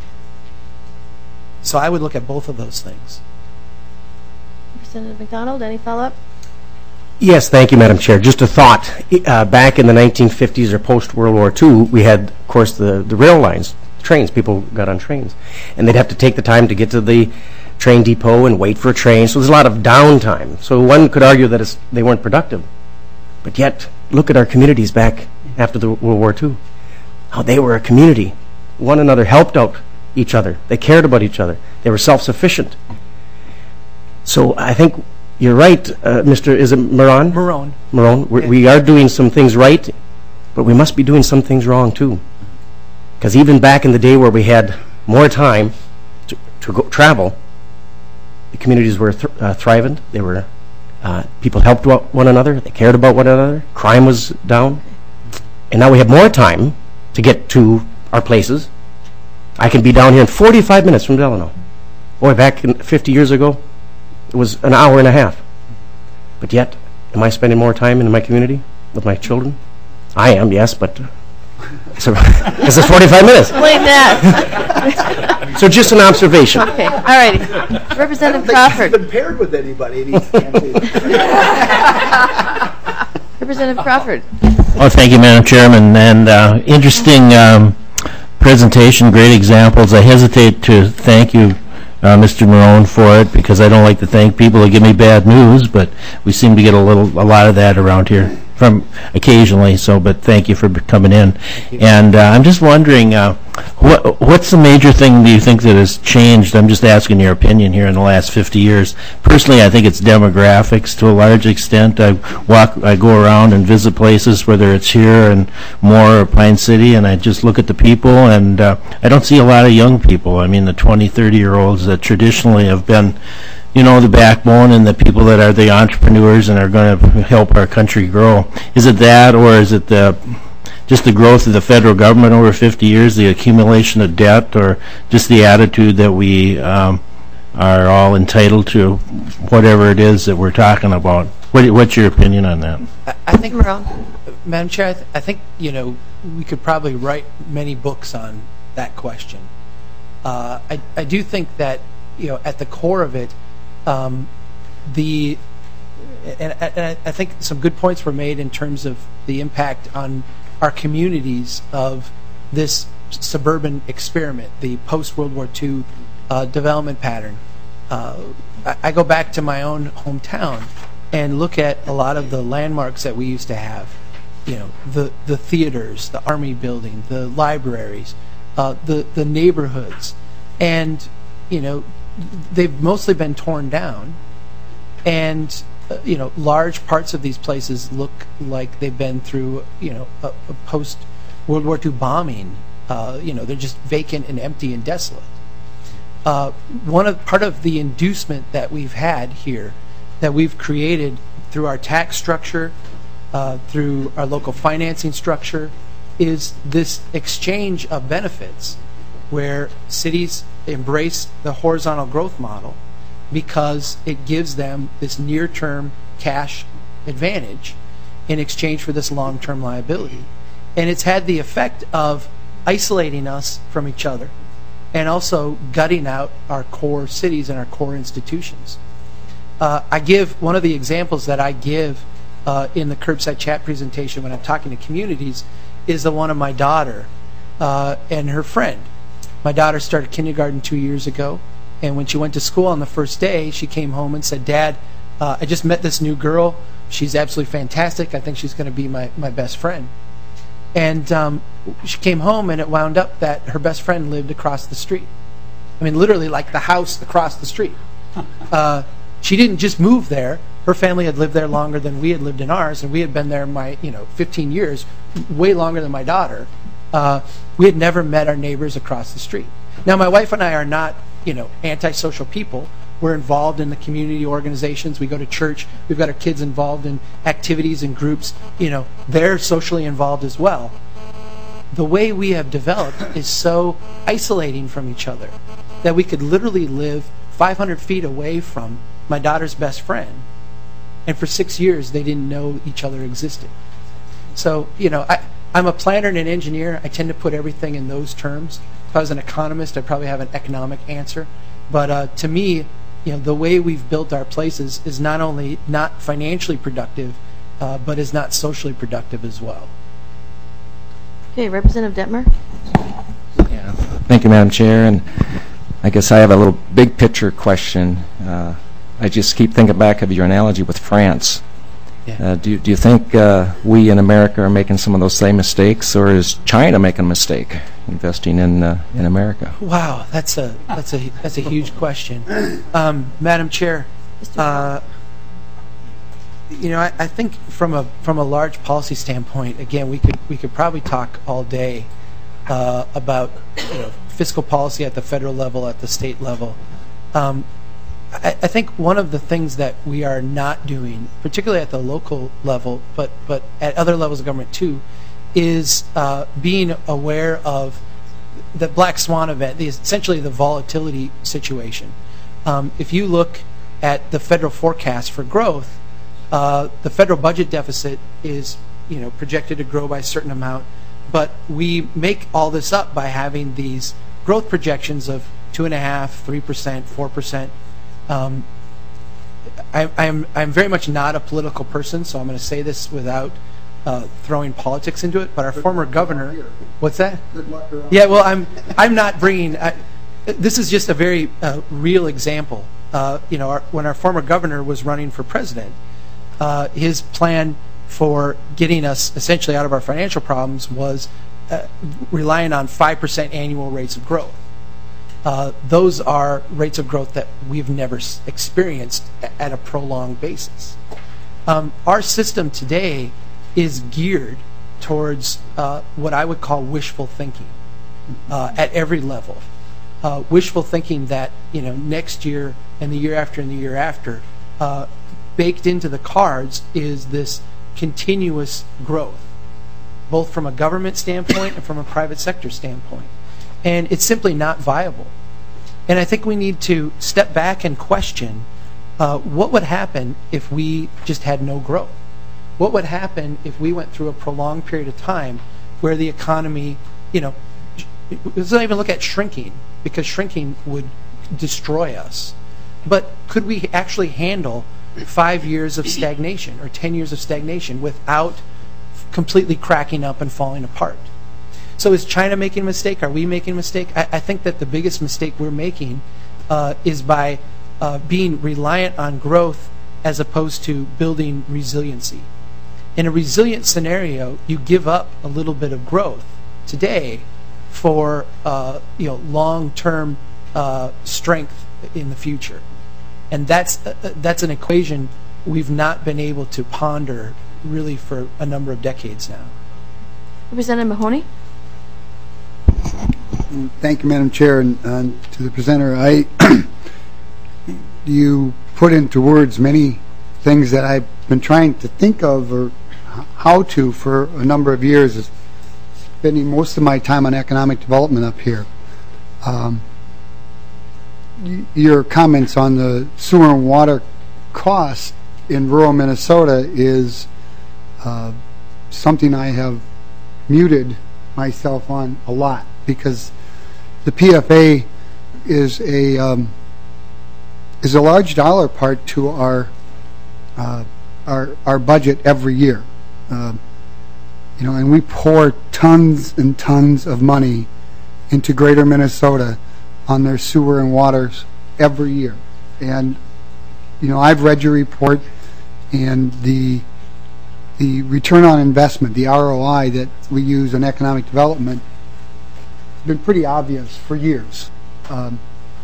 S2: So I would look at both of those things.
S1: Representative McDonald, any follow-up?
S4: Yes, thank you, Madam Chair. Just a thought. Uh, back in the nineteen fifties or post-World War Two, we had, of course, the, the rail lines, trains. People got on trains. And they'd have to take the time to get to the train depot and wait for a train. So there's a lot of downtime. So one could argue that it's, they weren't productive. But yet, look at our communities back after the World War Two. How they were a community. One another helped out each other. They cared about each other. They were self-sufficient. So I think you're right, uh, Mister Is it Marone?
S2: Marone.
S4: Marone. We're, we are doing some things right, but we must be doing some things wrong too. Because even back in the day where we had more time to, to go travel, the communities were th uh, thriving. They were uh, people helped one another. They cared about one another. Crime was down, and now we have more time to get to our places. I can be down here in forty-five minutes from Delano. Boy, back in fifty years ago, it was an hour and a half. But yet, am I spending more time in my community with my children? I am, yes, but so, this is forty-five minutes.
S1: Explain that.
S4: So just an observation.
S1: Okay, all righty. Representative Crawford.
S5: He's been paired with anybody. And he can't do it.
S1: Representative Crawford.
S6: Oh, thank you, Madam Chairman. And uh, interesting um, presentation, great examples. I hesitate to thank you, Uh, Mister Marone, for it, because I don't like to thank people that give me bad news, but we seem to get a little, a lot of that around here, from occasionally. So, but thank you for coming in. And uh, I'm just wondering, uh, what what's the major thing do you think that has changed? I'm just asking your opinion here in the last fifty years. Personally, I think it's demographics to a large extent. I walk, I go around and visit places, whether it's here and Moore or Pine City, and I just look at the people, and uh, I don't see a lot of young people. I mean, the twenty, thirty year olds that traditionally have been, you know, the backbone and the people that are the entrepreneurs and are going to help our country grow. Is it that, or is it the just the growth of the federal government over fifty years, the accumulation of debt, or just the attitude that we um, are all entitled to whatever it is that we're talking about? What, what's your opinion on that?
S2: I, I think,
S1: Marone.
S2: Madam Chair, I, th- I think, you know, we could probably write many books on that question. Uh, I, I do think that, you know, at the core of it, um, the, and, and I think some good points were made in terms of the impact on our communities of this suburban experiment, the post-World War Two uh, development pattern. Uh, I, I go back to my own hometown and look at a lot of the landmarks that we used to have. You know, the, the theaters, the Army building, the libraries, uh, the, the neighborhoods. And, you know, they've mostly been torn down. And, uh, you know, large parts of these places look like they've been through, you know, a, a post-World War Two bombing. Uh, you know, they're just vacant and empty and desolate. Uh, one of part of the inducement that we've had here, that we've created through our tax structure, uh, through our local financing structure, is this exchange of benefits where cities embrace the horizontal growth model because it gives them this near-term cash advantage in exchange for this long-term liability. And it's had the effect of isolating us from each other and also gutting out our core cities and our core institutions. Uh, I give one of the examples that I give uh, in the Curbside Chat presentation when I'm talking to communities is the one of my daughter uh, and her friend. My daughter started kindergarten two years ago, and when she went to school on the first day, she came home and said, "Dad, uh, I just met this new girl. She's absolutely fantastic. I think she's going to be my, my best friend." And um, she came home, and it wound up that her best friend lived across the street. I mean, literally like the house across the street. Uh, she didn't just move there. Her family had lived there longer than we had lived in ours, and we had been there my, you know, fifteen years, way longer than my daughter. Uh, we had never met our neighbors across the street. Now, my wife and I are not, you know, antisocial people. We're involved in the community organizations. We go to church. We've got our kids involved in activities and groups. You know, they're socially involved as well. The way we have developed is so isolating from each other that we could literally live five hundred feet away from my daughter's best friend, and for six years they didn't know each other existed. So, you know, I, I'm a planner and an engineer. I tend to put everything in those terms. If I was an economist, I'd probably have an economic answer. But uh, to me, you know, the way we've built our places is not only not financially productive, uh, but is not socially productive as well.
S1: Okay, Representative Detmer.
S7: Yeah. Thank you, Madam Chair. And I guess I have a little big picture question. Uh, I just keep thinking back of your analogy with France.
S2: Yeah.
S7: Uh, do, do you think uh, we in America are making some of those same mistakes, or is China making a mistake investing in uh, in America?
S2: Wow, that's a that's a that's a huge question, um, Madam Chair. Uh, you know, I, I think from a from a large policy standpoint, again, we could we could probably talk all day uh, about, you know, fiscal policy at the federal level, at the state level. Um, I, I think one of the things that we are not doing, particularly at the local level, but but at other levels of government too, is uh, being aware of the black swan event, the, essentially the volatility situation. Um, if you look at the federal forecast for growth, uh, the federal budget deficit is, you know, projected to grow by a certain amount, but we make all this up by having these growth projections of two and a half, three percent, four percent. Um, I, I'm I'm very much not a political person, so I'm going to say this without uh, throwing politics into it. But our former governor, what's that?
S5: Good luck around.
S2: Yeah, well, I'm I'm not bringing. I, this is just a very uh, real example. Uh, you know, our, when our former governor was running for president, uh, his plan for getting us essentially out of our financial problems was uh, relying on five percent annual rates of growth. Uh, those are rates of growth that we've never s- experienced a- at a prolonged basis. Um, our system today is geared towards uh, what I would call wishful thinking uh, at every level. Uh, wishful thinking that, you know, next year and the year after and the year after, uh, baked into the cards is this continuous growth. both from a government standpoint and from a private sector standpoint. And it's simply not viable. And I think we need to step back and question uh, what would happen if we just had no growth? What would happen if we went through a prolonged period of time where the economy, you know, let's not even look at shrinking, because shrinking would destroy us. But could we actually handle five years of stagnation or ten years of stagnation without completely cracking up and falling apart? So is China making a mistake? Are we making a mistake? I, I think that the biggest mistake we're making uh, is by uh, being reliant on growth as opposed to building resiliency. In a resilient scenario, you give up a little bit of growth today for uh, you know long-term uh, strength in the future, and that's uh, that's an equation we've not been able to ponder really for a number of decades now.
S1: Representative Mahoney.
S8: Thank you, Madam Chair, and, and to the presenter. I you put into words many things that I've been trying to think of or how to for a number of years, spending most of my time on economic development up here. Um, y your comments on the sewer and water cost in rural Minnesota is uh, something I have muted myself on a lot, because the P F A is a um, is a large dollar part to our uh, our our budget every year. Uh, you know, and we pour tons and tons of money into Greater Minnesota on their sewer and waters every year. And you know, I've read your report, and the the return on investment, the R O I that we use in economic development, has been pretty obvious for years. Um,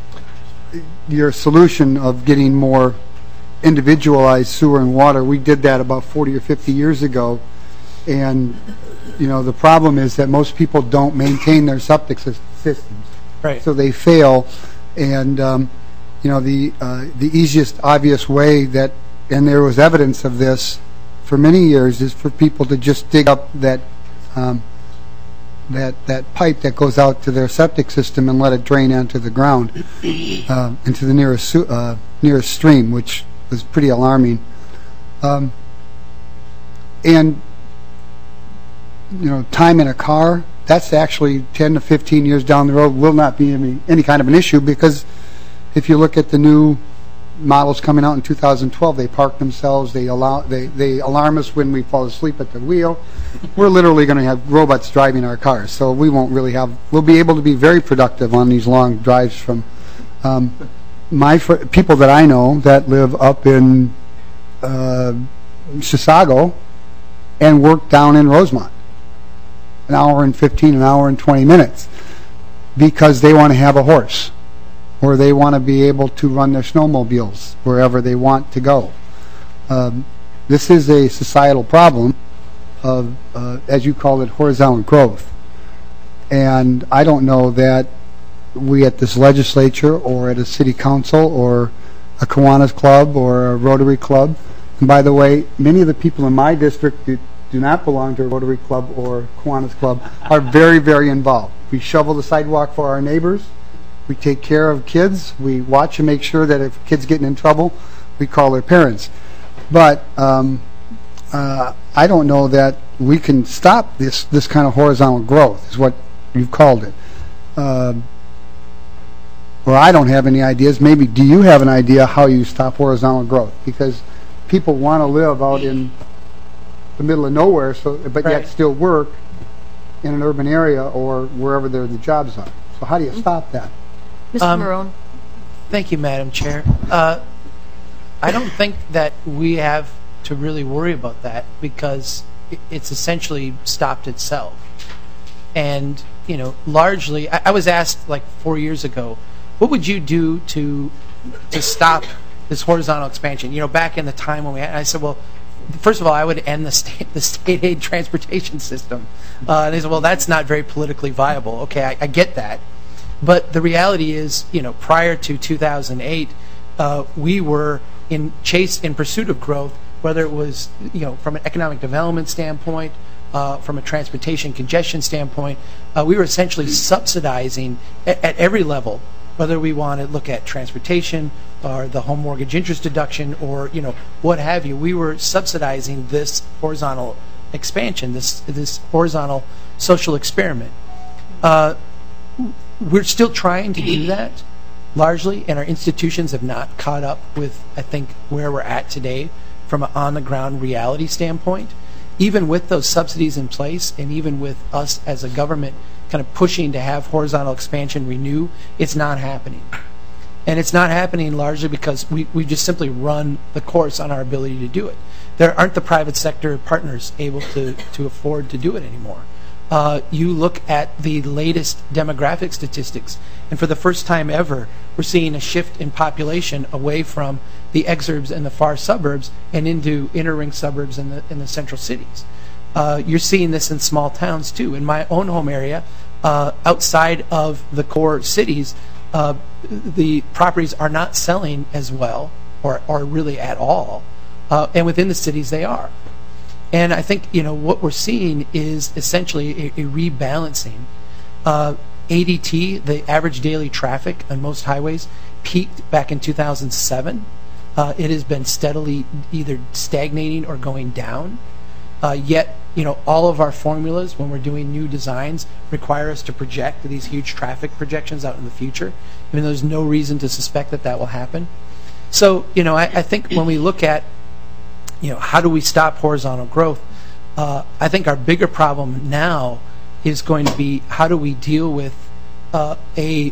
S8: your solution of getting more individualized sewer and water, we did that about forty or fifty years ago, and you know, the problem is that most people don't maintain their septic systems,
S2: right?
S8: So they fail, and um, you know, the uh, the easiest obvious way that, and there was evidence of this for many years, is for people to just dig up that um, that that pipe that goes out to their septic system and let it drain onto the ground, uh, into the nearest uh, nearest stream, which was pretty alarming. Um, and you know, time in a car, that's actually ten to fifteen years down the road will not be any, any kind of an issue, because if you look at the new models coming out in two thousand twelve, they park themselves, they allow they, they alarm us when we fall asleep at the wheel. We're literally going to have robots driving our cars, so we won't really have, we'll be able to be very productive on these long drives from um, my fr people that I know that live up in uh, Chisago and work down in Rosemont. An hour and fifteen, an hour and twenty minutes, because they want to have a horse, or they want to be able to run their snowmobiles wherever they want to go. Um, this is a societal problem of, uh, as you call it, horizontal growth. And I don't know that we at this legislature or at a city council or a Kiwanis club or a Rotary club, and by the way, many of the people in my district do, do not belong to a Rotary club or Kiwanis club, are very, very involved. We shovel the sidewalk for our neighbors. We take care of kids. We watch and make sure that if kids getting in trouble, we call their parents. But um, uh, I don't know that we can stop this this kind of horizontal growth, is what you've called it. Uh, or I don't have any ideas. Maybe do you have an idea how you stop horizontal growth? Because people want to live out in the middle of nowhere, so but
S2: right.
S8: yet still work in an urban area or wherever their the jobs are. So how do you stop that?
S1: Mister
S2: Um,
S1: Marone.
S2: Thank you, Madam Chair. Uh, I don't think that we have to really worry about that, because it, it's essentially stopped itself. And, you know, largely, I, I was asked like four years ago, what would you do to to stop this horizontal expansion? You know, back in the time when we had, I said, well, first of all, I would end the state, the state aid transportation system. Uh, and they said, well, that's not very politically viable. Okay, I, I get that. But the reality is, you know, prior to two thousand eight, uh, we were in chase, in pursuit of growth, whether it was, you know, from an economic development standpoint, uh, from a transportation congestion standpoint. Uh, we were essentially subsidizing at, at every level, whether we want to look at transportation or the home mortgage interest deduction or, you know, what have you. We were subsidizing this horizontal expansion, this this horizontal social experiment. Uh, we're still trying to do that, largely, and our institutions have not caught up with, I think, where we're at today from an on-the-ground reality standpoint. Even with those subsidies in place, and even with us as a government kind of pushing to have horizontal expansion renew, it's not happening. And it's not happening largely because we, we just simply run the course on our ability to do it. There aren't the private sector partners able to, to afford to do it anymore. Uh, you look at the latest demographic statistics, and for the first time ever, we're seeing a shift in population away from the exurbs and the far suburbs and into inner ring suburbs and the, in the central cities. Uh, you're seeing this in small towns too. In my own home area, uh, outside of the core cities, uh, the properties are not selling as well, or, or really at all, uh, and within the cities they are. And I think, you know, what we're seeing is essentially a, a rebalancing. Uh, A D T, the average daily traffic on most highways, peaked back in two thousand seven. Uh, it has been steadily either stagnating or going down. Uh, yet, you know, all of our formulas, when we're doing new designs, require us to project these huge traffic projections out in the future. I mean, there's no reason to suspect that that will happen. So, you know, I, I think when we look at, you know, how do we stop horizontal growth? Uh, I think our bigger problem now is going to be how do we deal with uh, a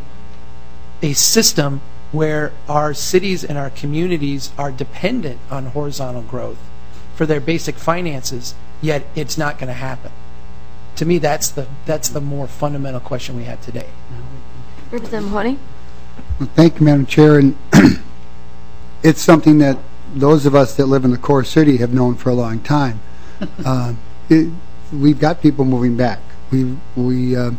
S2: a system where our cities and our communities are dependent on horizontal growth for their basic finances, yet it's not going to happen. To me, that's the that's the more fundamental question we have today.
S1: Representative Mahoney?
S8: Well, thank you, Madam Chair. And it's something that those of us that live in the core city have known for a long time. uh, it, we've got people moving back. We we. Uh,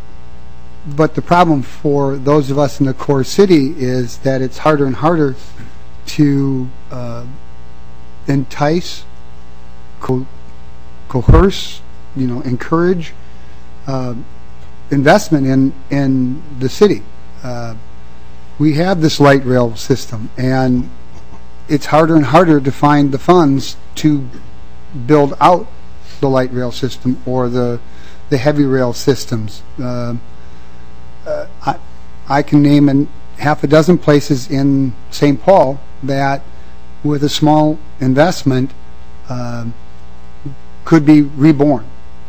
S8: but the problem for those of us in the core city is that it's harder and harder to uh, entice, co- coerce, you know, encourage uh, investment in in the city. Uh, we have this light rail system, and it's harder and harder to find the funds to build out the light rail system or the the heavy rail systems. Uh, uh, I, I can name an, half a dozen places in Saint Paul that, with a small investment, uh, could be reborn.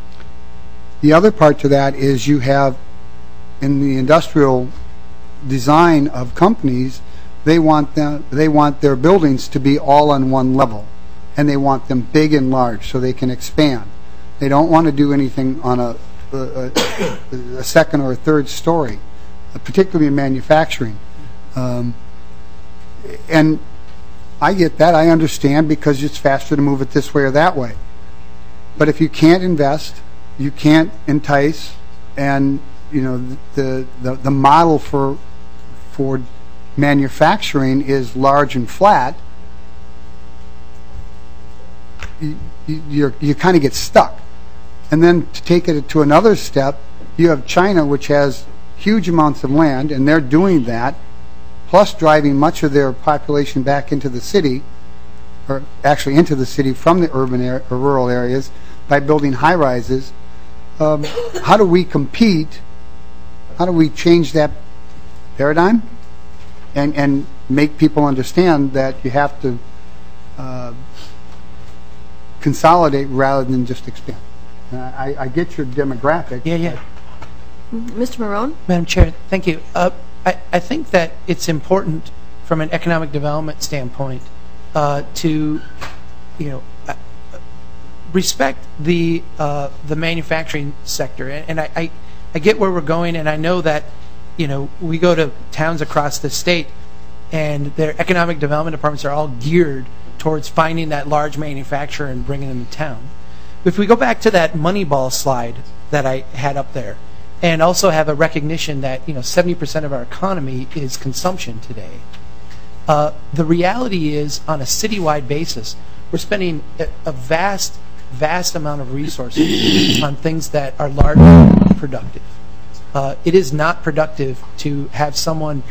S8: The other part to that is you have, in the industrial design of companies, they want them, they want their buildings to be all on one level, and they want them big and large so they can expand. They don't want to do anything on a, a, a second or a third story, particularly in manufacturing. Um, and I get that. I understand, because it's faster to move it this way or that way. But if you can't invest, you can't entice, and you know the the, the model for for manufacturing is large and flat, you you're, you kind of get stuck. And then to take it to another step, you have China, which has huge amounts of land, and they're doing that, plus driving much of their population back into the city, or actually into the city from the urban or rural areas, by building high-rises. Um, how do we compete? How do we change that paradigm and and make people understand that you have to uh, consolidate rather than just expand? Uh, I, I get your demographic.
S2: Yeah, yeah.
S1: Mister Marone?
S2: Madam Chair, thank you. Uh, I, I think that it's important from an economic development standpoint uh, to, you know, uh, respect the uh, the manufacturing sector. And, and I, I, I get where we're going, and I know that, you know, we go to towns across the state, and their economic development departments are all geared towards finding that large manufacturer and bringing them to town. If we go back to that Moneyball slide that I had up there, and also have a recognition that, you know, seventy percent of our economy is consumption today, uh, the reality is, on a citywide basis, we're spending a, a vast vast amount of resources on things that are largely unproductive. Uh, it is not productive to have someone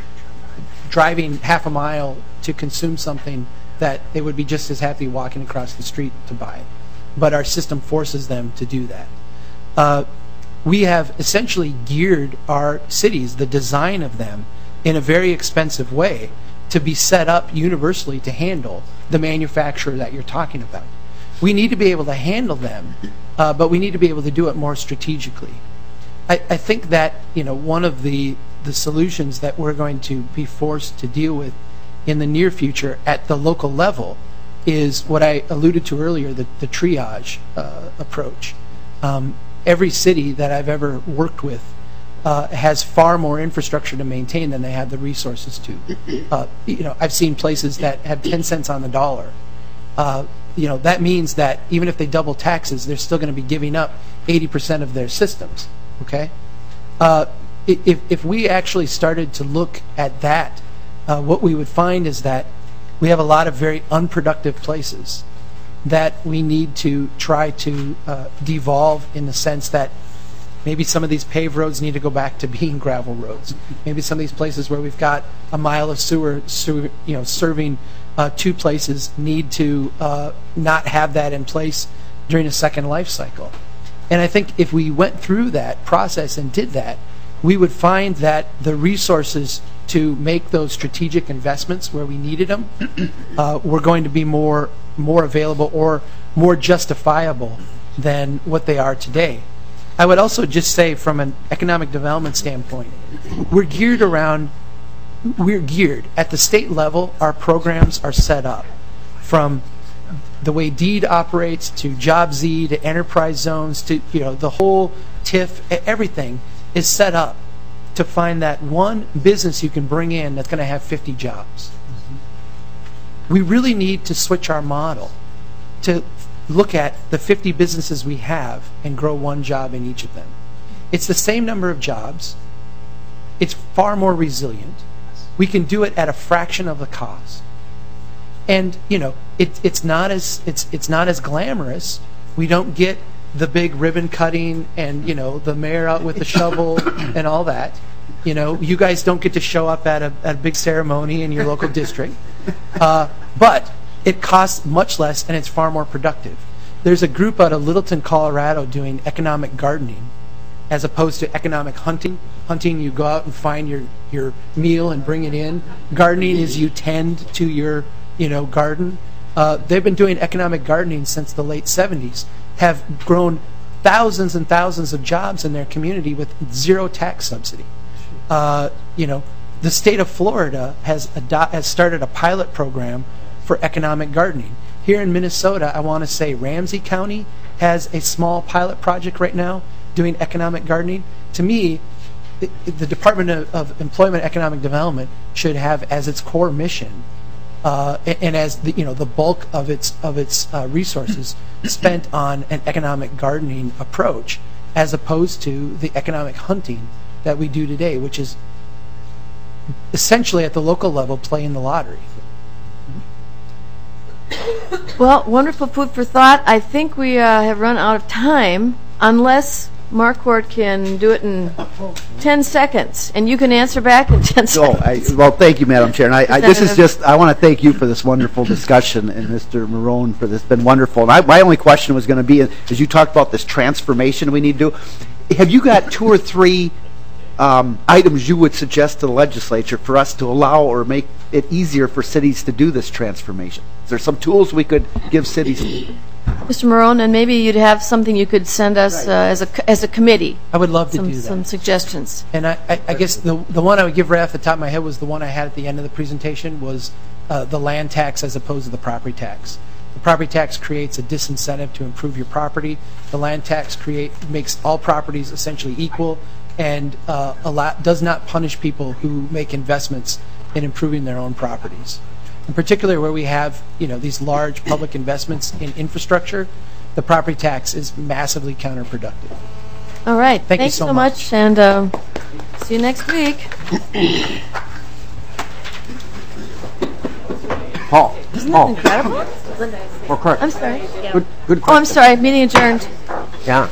S2: driving half a mile to consume something that they would be just as happy walking across the street to buy. But our system forces them to do that. Uh, we have essentially geared our cities, the design of them, in a very expensive way to be set up universally to handle the manufacturer that you're talking about. We need to be able to handle them, uh, but we need to be able to do it more strategically. I, I think that, you know, one of the, the solutions that we're going to be forced to deal with in the near future at the local level is what I alluded to earlier, the, the triage uh, approach. Um, every city that I've ever worked with uh, has far more infrastructure to maintain than they have the resources to. Uh, you know, I've seen places that have ten cents on the dollar. Uh, you know, that means that even if they double taxes, they're still going to be giving up eighty percent of their systems. Okay, uh, if if we actually started to look at that, uh, what we would find is that we have a lot of very unproductive places that we need to try to uh, devolve in the sense that maybe some of these paved roads need to go back to being gravel roads. Maybe some of these places where we've got a mile of sewer, sewer you know, serving uh, two places need to uh, not have that in place during a second life cycle. And I think if we went through that process and did that, we would find that the resources to make those strategic investments where we needed them uh, were going to be more more available or more justifiable than what they are today. I would also just say from an economic development standpoint, we're geared around, we're geared at the state level, our programs are set up from the way DEED operates to Job Z to enterprise zones to, you know, the whole T I F, everything is set up to find that one business you can bring in that's going to have fifty jobs. We really need to switch our model to look at the fifty businesses we have and grow one job in each of them. It's the same number of jobs. It's far more resilient. We can do it at a fraction of the cost. And, you know, it, it's not as it's it's not as glamorous. We don't get the big ribbon cutting and, you know, the mayor out with the shovel and all that. You know, you guys don't get to show up at a, at a big ceremony in your local district. Uh, but it costs much less and it's far more productive. There's a group out of Littleton, Colorado doing economic gardening as opposed to economic hunting. Hunting, you go out and find your, your meal and bring it in. Gardening is you tend to your, you know, garden. Uh, they've been doing economic gardening since the late seventies, have grown thousands and thousands of jobs in their community with zero tax subsidy. Uh, you know, the state of Florida has ado- has started a pilot program for economic gardening. Here in Minnesota, I want to say Ramsey County has a small pilot project right now doing economic gardening. To me, it, it, the Department of, of Employment and Economic Development should have as its core mission uh, and, and as the, you know, the bulk of its of its uh, resources spent on an economic gardening approach, as opposed to the economic hunting that we do today, which is essentially at the local level playing the lottery.
S1: Well, wonderful food for thought. I think we uh, have run out of time, unless Marquardt can do it in ten seconds, and you can answer back in ten
S5: So,
S1: seconds.
S5: I, well, thank you, Madam Chair. And I, I, this is just, I want to thank you for this wonderful discussion, and Mister Marone for this. It's been wonderful. And I, my only question was going to be, as you talked about this transformation we need to do, have you got two or three um, items you would suggest to the legislature for us to allow or make it easier for cities to do this transformation? Is there some tools we could give cities?
S1: Mister Marone, and maybe you'd have something you could send us uh, as a as a committee.
S2: I would love to
S1: some,
S2: do that.
S1: Some suggestions.
S2: And I, I, I guess the the one I would give right off the top of my head was the one I had at the end of the presentation was uh, the land tax as opposed to the property tax. The property tax creates a disincentive to improve your property. The land tax create makes all properties essentially equal and uh, allow, does not punish people who make investments in improving their own properties. In particular, where we have, you know, these large public investments in infrastructure, the property tax is massively counterproductive.
S1: All right.
S2: Thank you
S1: Thanks
S2: so
S1: so
S2: much.
S1: much, and um, see you next week.
S5: Paul.
S1: Isn't that
S5: Paul.
S1: incredible?
S4: Or correct.
S1: I'm sorry.
S4: Good, good
S1: Oh, I'm
S4: question.
S1: sorry. Meeting adjourned.
S4: Yeah.